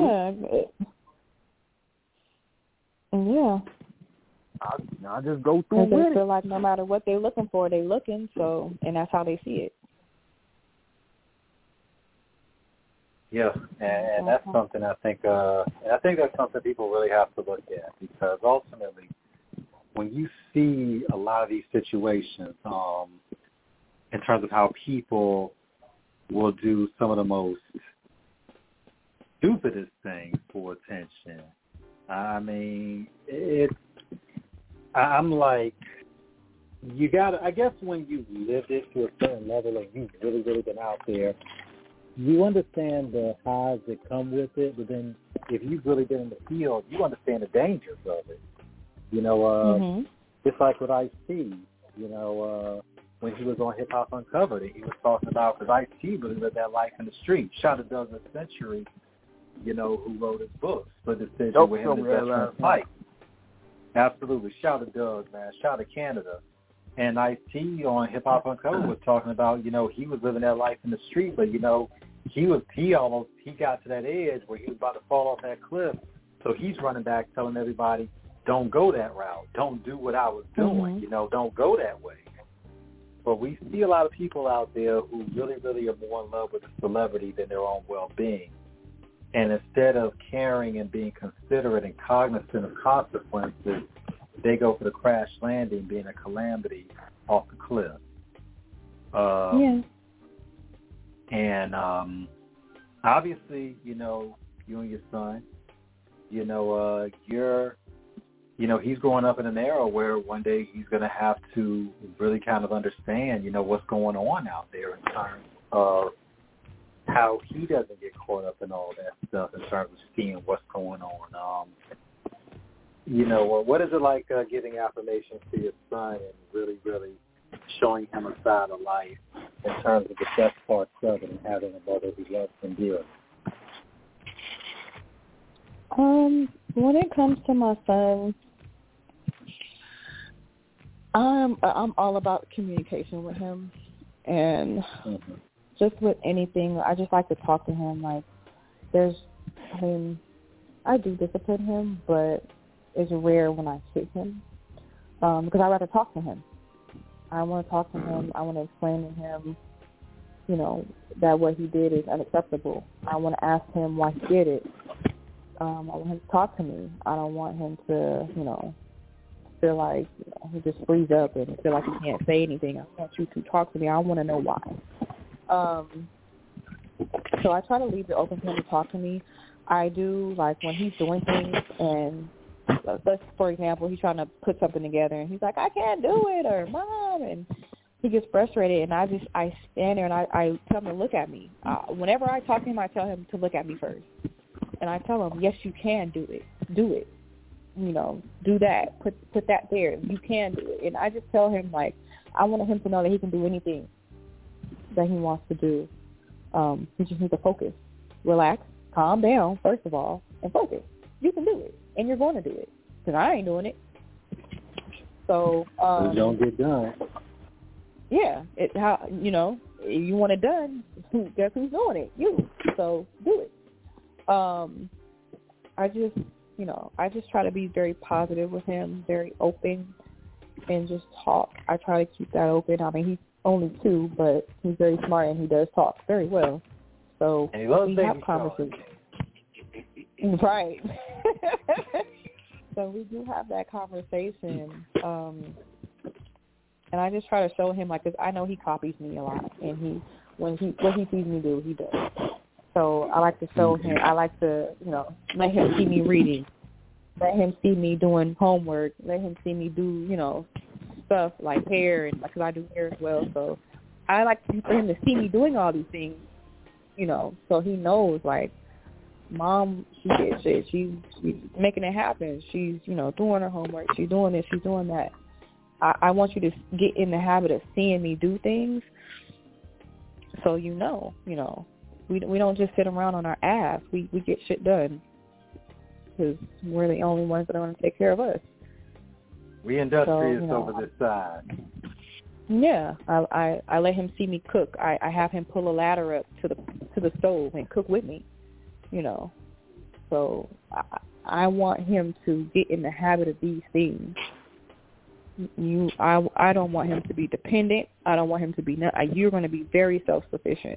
Yeah. I just go through they with feel it. like no matter what they're looking for, they're looking. So, and that's how they see it. Yeah, and that's something I think. And I think that's something people really have to look at, because ultimately, when you see a lot of these situations, in terms of how people will do some of the most stupidest things for attention. I mean, I'm like, you got to, I guess when you lived it to a certain level and you've really, really been out there, you understand the highs that come with it, but then if you've really been in the field, you understand the dangers of it. It's like with Ice-T, when he was on Hip Hop Uncovered, he was talking about, because Ice-T really lived that life in the street. Shot a dozen century, who wrote his books, but decision with him and his best friend Mike. Absolutely. Shout out to Doug, man. Shout out to Canada. And Ice-T on Hip Hop Uncovered was talking about, he was living that life in the street, but, he got to that edge where he was about to fall off that cliff. So he's running back telling everybody, don't go that route. Don't do what I was doing. Don't go that way. But we see a lot of people out there who really, really are more in love with the celebrity than their own well-being. And instead of caring and being considerate and cognizant of consequences, they go for the crash landing, being a calamity off the cliff. And obviously, you and your son, you're he's growing up in an era where one day he's going to have to really kind of understand, what's going on out there in terms of how he doesn't get caught up in all that stuff in terms of seeing what's going on. What is it like giving affirmations to your son and really, really showing him a side of life in terms of the best parts of it and having a mother who loves him dearly? When it comes to my son, I'm all about communication with him, and just with anything, I just like to talk to him. Like, I do discipline him, but it's rare when I hit him, because I rather talk to him. I want to talk to him. I want to explain to him, that what he did is unacceptable. I want to ask him why he did it. I want him to talk to me. I don't want him to, feel like he just freeze up and feel like he can't say anything. I want you to talk to me. I want to know why. So I try to leave it open for him to talk to me. I do, like, when he's doing things and, for example, he's trying to put something together and he's like, I can't do it, or Mom, and he gets frustrated, and I stand there and I tell him to look at me. Whenever I talk to him, I tell him to look at me first. And I tell him, yes, you can do it. Do it. Do that. Put that there. You can do it. And I just tell him, like, I want him to know that he can do anything that he wants to do. He just needs to focus, relax, calm down, first of all, and focus. You can do it, and you're going to do it, because I ain't doing it. So it don't get done. Yeah, you want it done. Guess who's doing it? You. So do it. I just try to be very positive with him, very open, and just talk. I try to keep that open. I mean, he's only 2, but he's very smart and he does talk very well. So we have conversations. Right. So we do have that conversation. And I just try to show him, like, because I know he copies me a lot, and what he sees me do, he does. So I like to show him. I like to, let him see me reading, let him see me doing homework, let him see me do, stuff like hair, and because I do hair as well. So I like for him to see me doing all these things, so he knows, like, Mom, she gets shit. She's making it happen. She's, doing her homework. She's doing this. She's doing that. I want you to get in the habit of seeing me do things, so we don't just sit around on our ass. We get shit done, because we're the only ones that are going to take care of us. We industrious over this side. Yeah, I let him see me cook. I have him pull a ladder up to the stove and cook with me. So I want him to get in the habit of these things. I don't want him to be dependent. I don't want him to be. You're going to be very self-sufficient.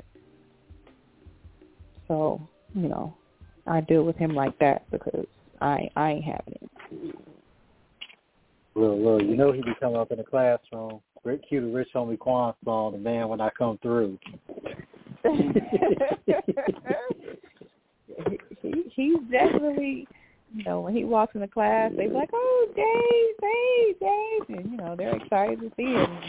So I deal with him like that, because I ain't having it. Look, he be coming up in the classroom. Great cue to Rich Homie Quan song, The Man When I Come Through. He's definitely, when he walks in the class, they're like, oh, Dave, and, they're excited to see him.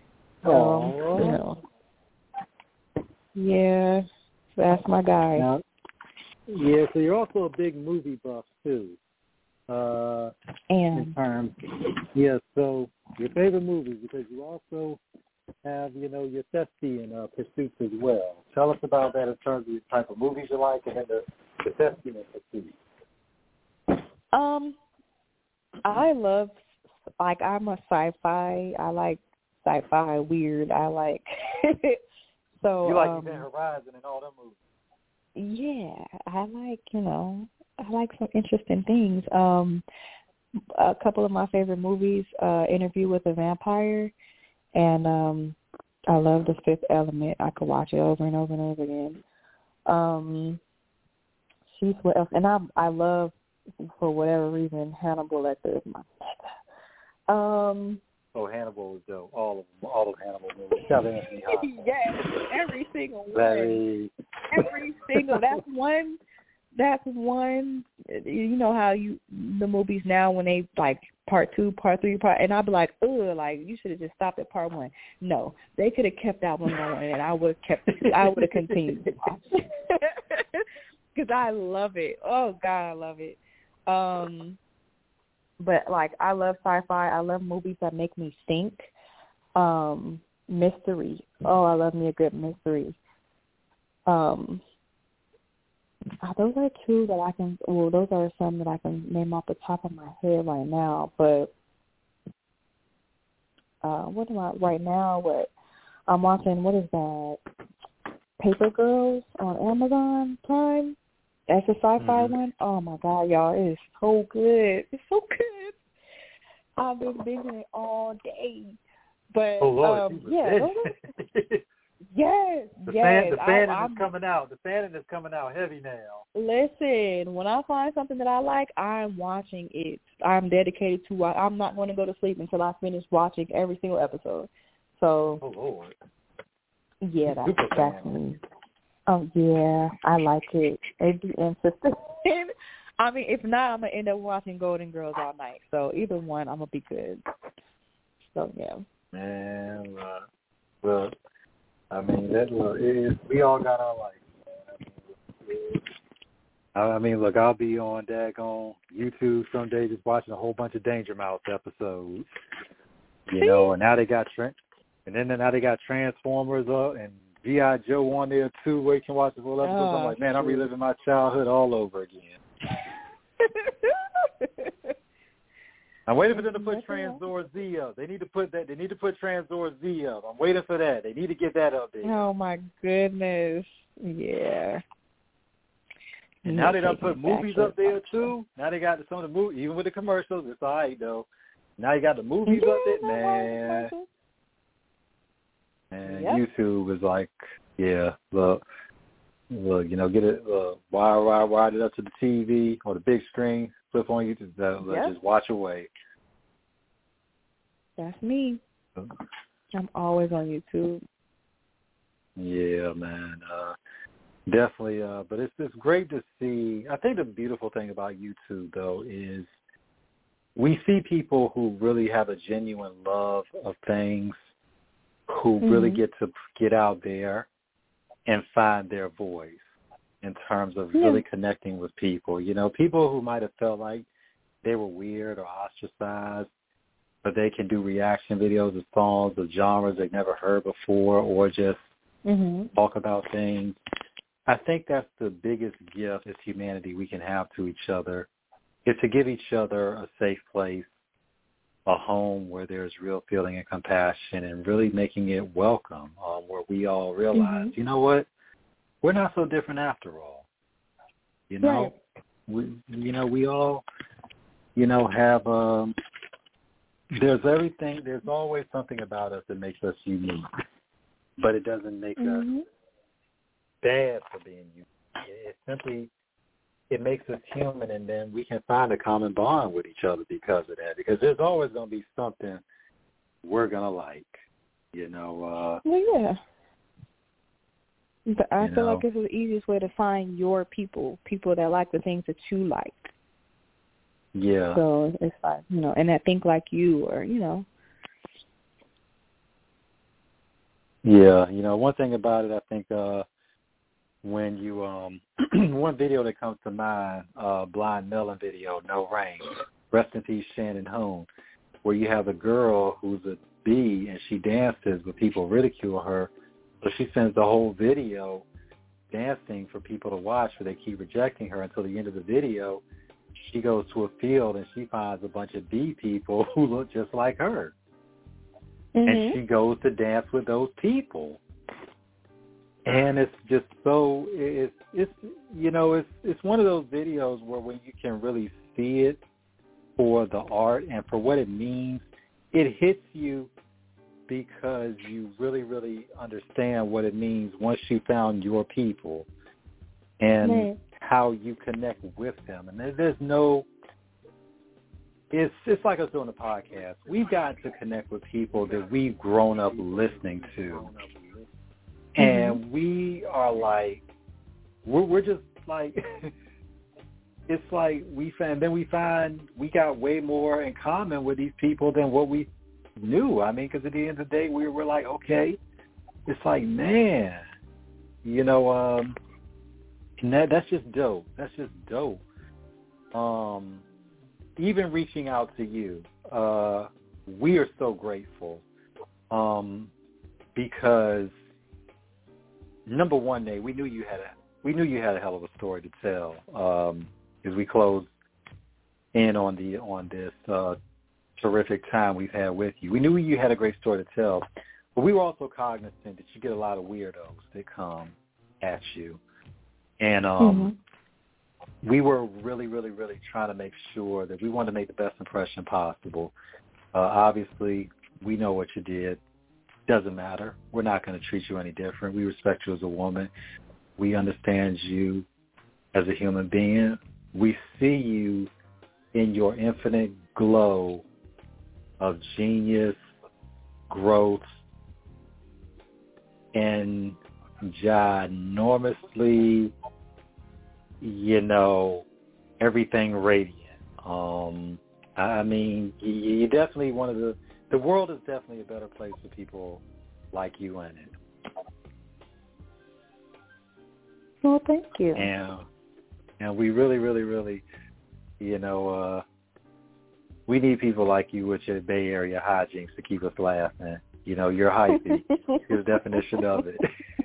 Yeah, that's my guy. Now, yeah, so you're also a big movie buff, too. In terms, so your favorite movies, because you also have, your thespian pursuits as well. Tell us about that in terms of the type of movies you like, and then the thespian pursuits. I love, I'm a sci-fi. I like sci-fi, weird. I like, so. You like Event Horizon and all them movies. Yeah, I like some interesting things. A couple of my favorite movies, Interview with a Vampire, and I love The Fifth Element. I could watch it over and over and over again. She's what else? And I love, for whatever reason, Hannibal Lecter is my mega. Hannibal is dope. All of Hannibal movies. Yes, every single one. Every single. That's one. you know how the movies now when they like part 2, part 3, and I'd be like, ugh, like you should have just stopped at part 1. No, they could have kept that one going, and I would have continued to watch because I love it. Oh God, I love it. But like I love sci-fi. I love movies that make me think. Mystery. Oh, I love me a good mystery. Those are two that I can. Well, those are some that I can name off the top of my head right now. But what am I right now? What I'm watching? What is that? Paper Girls on Amazon Prime. That's a sci-fi one. Oh my God, y'all! It is so good. It's so good. I've been binging it all day. But yeah. Yes, the fanning is coming out. The fanning is coming out heavy now. Listen, when I find something that I like, I'm watching it. I'm dedicated to. I'm not going to go to sleep until I finish watching every single episode. So, oh Lord, yeah, that's me. Oh yeah, I like it. It'd be interesting. I mean, if not, I'm gonna end up watching Golden Girls all night. So either one, I'm gonna be good. So yeah. Man, well. I mean, we all got our life. I mean, look, I'll be on daggone YouTube someday just watching a whole bunch of Danger Mouse episodes. You know, and now they got now they got Transformers up and G.I. Joe on there too, where you can watch the full episodes. I'm like, man, I'm reliving my childhood all over again. I'm waiting for them to put Transzor Z up. They need to put Transzor Z up. I'm waiting for that. They need to get that up there. Oh my goodness. Yeah. And now they done put movies up there too. Now they got some of the movies, even with the commercials, it's all right though. Now you got the movies up there, man. And YouTube is like, yeah, look, you know, get it, wire it up to the TV or the big screen, flip on YouTube, just watch away. That's me. I'm always on YouTube. Yeah, man. Definitely. But it's great to see. I think the beautiful thing about YouTube, though, is we see people who really have a genuine love of things, who really get to get out there and find their voice in terms of really connecting with people. You know, people who might have felt like they were weird or ostracized, but they can do reaction videos of songs of genres they've never heard before, or just talk about things. I think that's the biggest gift as humanity we can have to each other, is to give each other a safe place, a home where there's real feeling and compassion, and really making it welcome, where we all realize, you know what, we're not so different after all. You know, we all, have, there's always something about us that makes us unique, but it doesn't make us bad for being unique. It simply, it makes us human, and then we can find a common bond with each other because of that, because there's always going to be something we're going to like, But I feel like it's the easiest way to find your people that like the things that you like. Yeah. So it's like, and that think like you, or, Yeah, one thing about it, I think when you, one video that comes to mind, Blind Melon video, No Rain, rest in peace Shannon Hoon, where you have a girl who's a bee and she dances, but people ridicule her. So she spends the whole video dancing for people to watch, but they keep rejecting her until the end of the video. She goes to a field and she finds a bunch of bee people who look just like her. And she goes to dance with those people. And it's just so, it's one of those videos where when you can really see it for the art and for what it means, it hits you because you really, really understand what it means once you found your people and how you connect with them. And there's no, it's like us doing a podcast. We've got to connect with people that we've grown up listening to. And we are like, we're just like, it's like we find we got way more in common with these people than what we knew. I mean, because at the end of the day, we were like, okay, it's like, man, you know, and that's just dope. That's just dope. Even reaching out to you, we are so grateful because number one, Nate, we knew you had a hell of a story to tell. As we close in on this terrific time we've had with you, we knew you had a great story to tell, but we were also cognizant that you get a lot of weirdos that come at you, and we were really, really, really trying to make sure that we wanted to make the best impression possible. Obviously, we know what you did. Doesn't matter. We're not going to treat you any different. We respect you as a woman. We understand you as a human being. We see you in your infinite glow of genius, growth, and ginormously, you know, everything radiant. I mean, you're definitely one of the world is definitely a better place for people like you in it. Well, thank you. And we really, really, really, you know, we need people like you with your Bay Area hijinks to keep us laughing. You know, you're hypey. You're the definition of it.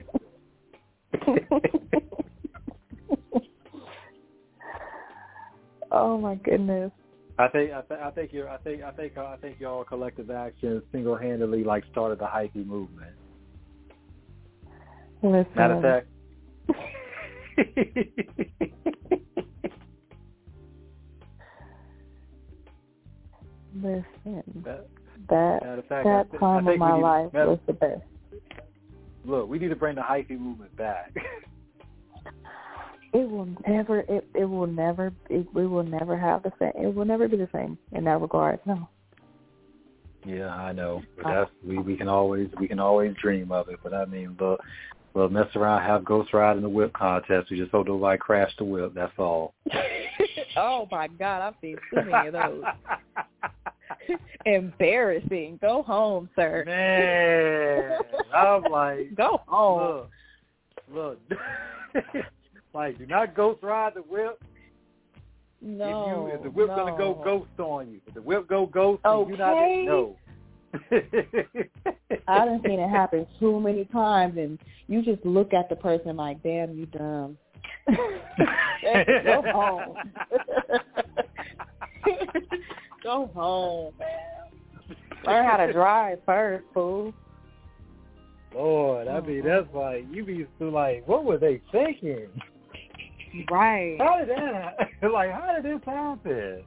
Oh my goodness. I think y'all collective action single-handedly like started the hypey movement. Listen. Matter of fact. Listen. That time of my life was the best. Look, we need to bring the hypey movement back. It will never have the same. It will never be the same in that regard. No. Yeah, I know. But we can always dream of it. But I mean, we'll mess around, have Ghost Ride in the whip contest. We just hope nobody crash the whip. That's all. Oh my God, I've seen too many of those. Embarrassing. Go home, sir. Man, I'm like, go home. Look. Like, do not ghost ride the whip. No. If the whip gonna go ghost on you. If the whip go ghost, okay. You not no. I done seen it happen too many times, and you just look at the person like, damn, you dumb. Go home. Go home, man. Learn how to drive first, fool. Lord, I mean, that's like, you be so like, what were they thinking? Right. How did this happen?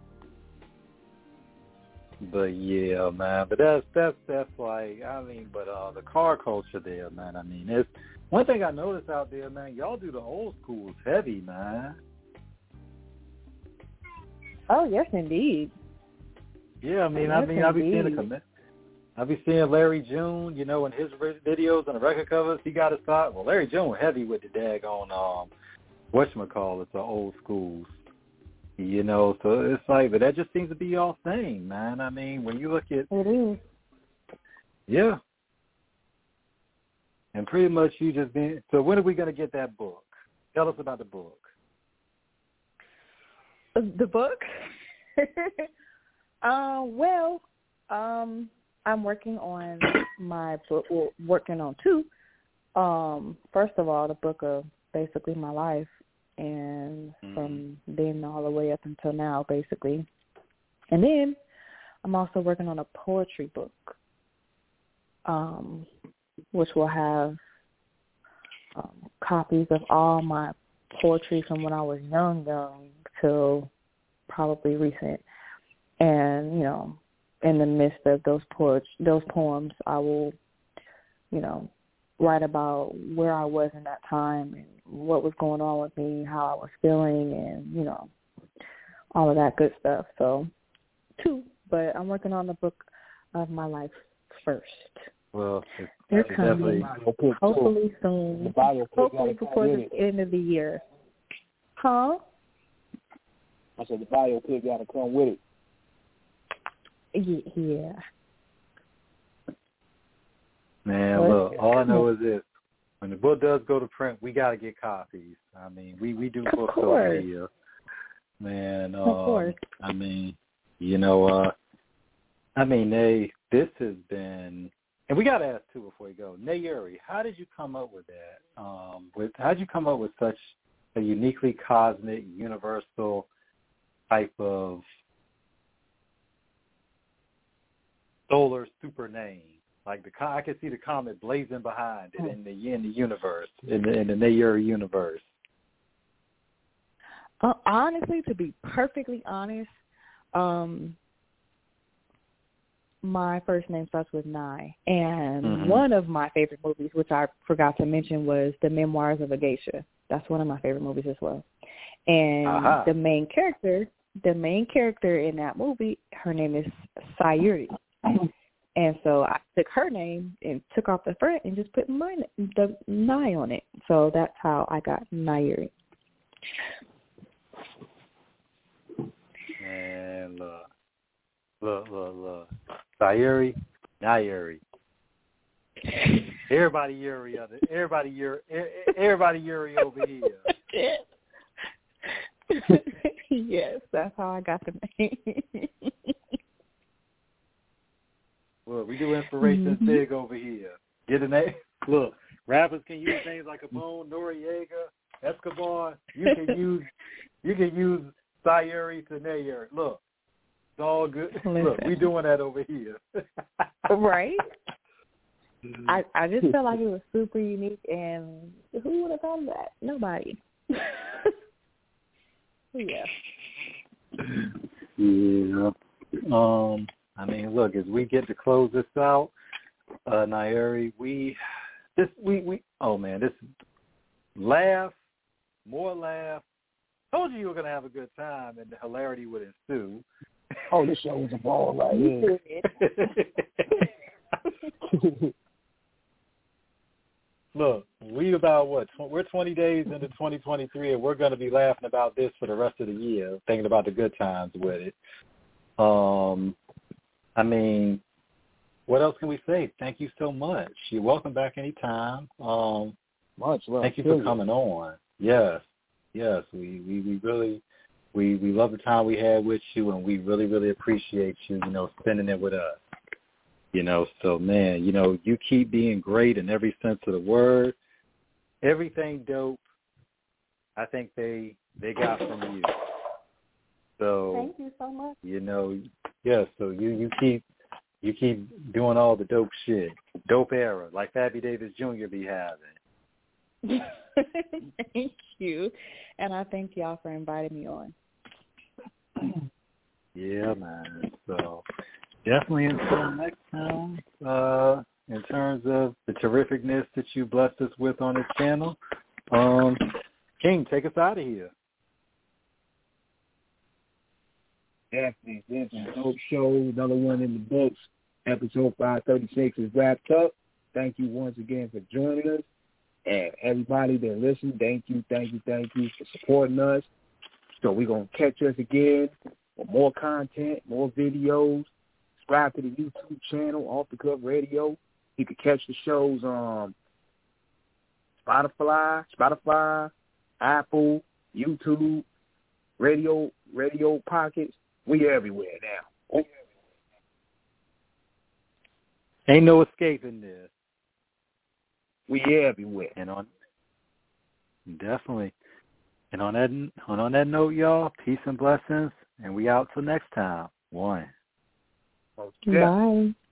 But yeah, man. But that's like, I mean, but the car culture there, man. I mean, it's one thing I noticed out there, man. Y'all do the old schools heavy, man. Oh yes, indeed. Yeah, I mean, I be seeing Larry June, you know, in his videos and the record covers. He got his thought. Well, Larry June heavy with the daggone whatchamacallit, the old schools. You know, so it's like, but that just seems to be y'all thing, man. I mean, when you look at it is. Yeah. And pretty much you just been. So when are we gonna get that book? Tell us about the book. The book? I'm working on my book. Well, working on two. First of all, the book of basically my life, and from then all the way up until now, basically. And then I'm also working on a poetry book, which will have copies of all my poetry from when I was young till probably recent. And, you know, in the midst of those poems, I will, you know, write about where I was in that time and what was going on with me, how I was feeling, and, you know, all of that good stuff. So, two, but I'm working on the book of my life first. Well, they're coming hopefully soon. Hopefully before the end of the year. Huh? I said the biopic got to come with it. Yeah. Man, look, all I know is this. When the book does go to print, we got to get copies. I mean, we do books over here. Man, of course. I mean, this has been, and we got to ask, too, before we go, Nayuri, how did you come up with that? How did you come up with such a uniquely cosmic, universal type of solar super name? Like I can see the comet blazing behind it in the universe, in the Nayuri universe. Honestly, to be perfectly honest, my first name starts with Nye, and one of my favorite movies, which I forgot to mention, was The Memoirs of a Geisha. That's one of my favorite movies as well. And the main character in that movie, her name is Sayuri. And so I took her name and took off the front and just put the Nye on it. So that's how I got Nayuri. And look. Sayuri, Nayuri. Everybody Yuri over here. Yes, that's how I got the name. Look, we do inspirations big over here. Get a name. Look, rappers can use names like Capone, Noriega, Escobar. You can use Sayuri to Nayuri. Look, it's all good. Listen. Look, we doing that over here. Right? I just felt like it was super unique, and who would have thought of that? Nobody. Yeah. Yeah. I mean, look, as we get to close this out, Nayuri, this more laugh. Told you were gonna have a good time, and the hilarity would ensue. Oh, this show was a ball right here. Look, we're 20 days into 2023, and we're going to be laughing about this for the rest of the year, thinking about the good times with it. I mean, what else can we say? Thank you so much. You're welcome back anytime. Much love. Thank you for coming on. Yes, we really love the time we had with you, and we really, really appreciate you, spending it with us. So, man, you keep being great in every sense of the word. Everything dope, I think they got from you. So, thank you so much. So you keep doing all the dope shit. Dope era, like Fabby Davis Jr. be having. Thank you. And I thank y'all for inviting me on. Yeah, man. So definitely until next time, in terms of the terrificness that you blessed us with on this channel, King, take us out of here. Definitely. This is a dope show. Another one in the books. Episode 536 is wrapped up. Thank you once again for joining us. And everybody that listened, thank you for supporting us. So we're going to catch us again for more content, more videos. Subscribe to the YouTube channel, Off the Cuff Radio. You can catch the shows on Spotify, Apple, YouTube, Radio Pockets. We everywhere now. Ain't no escaping this. We everywhere. Definitely. And on that note, y'all, peace and blessings, and we out till next time. One. Bye.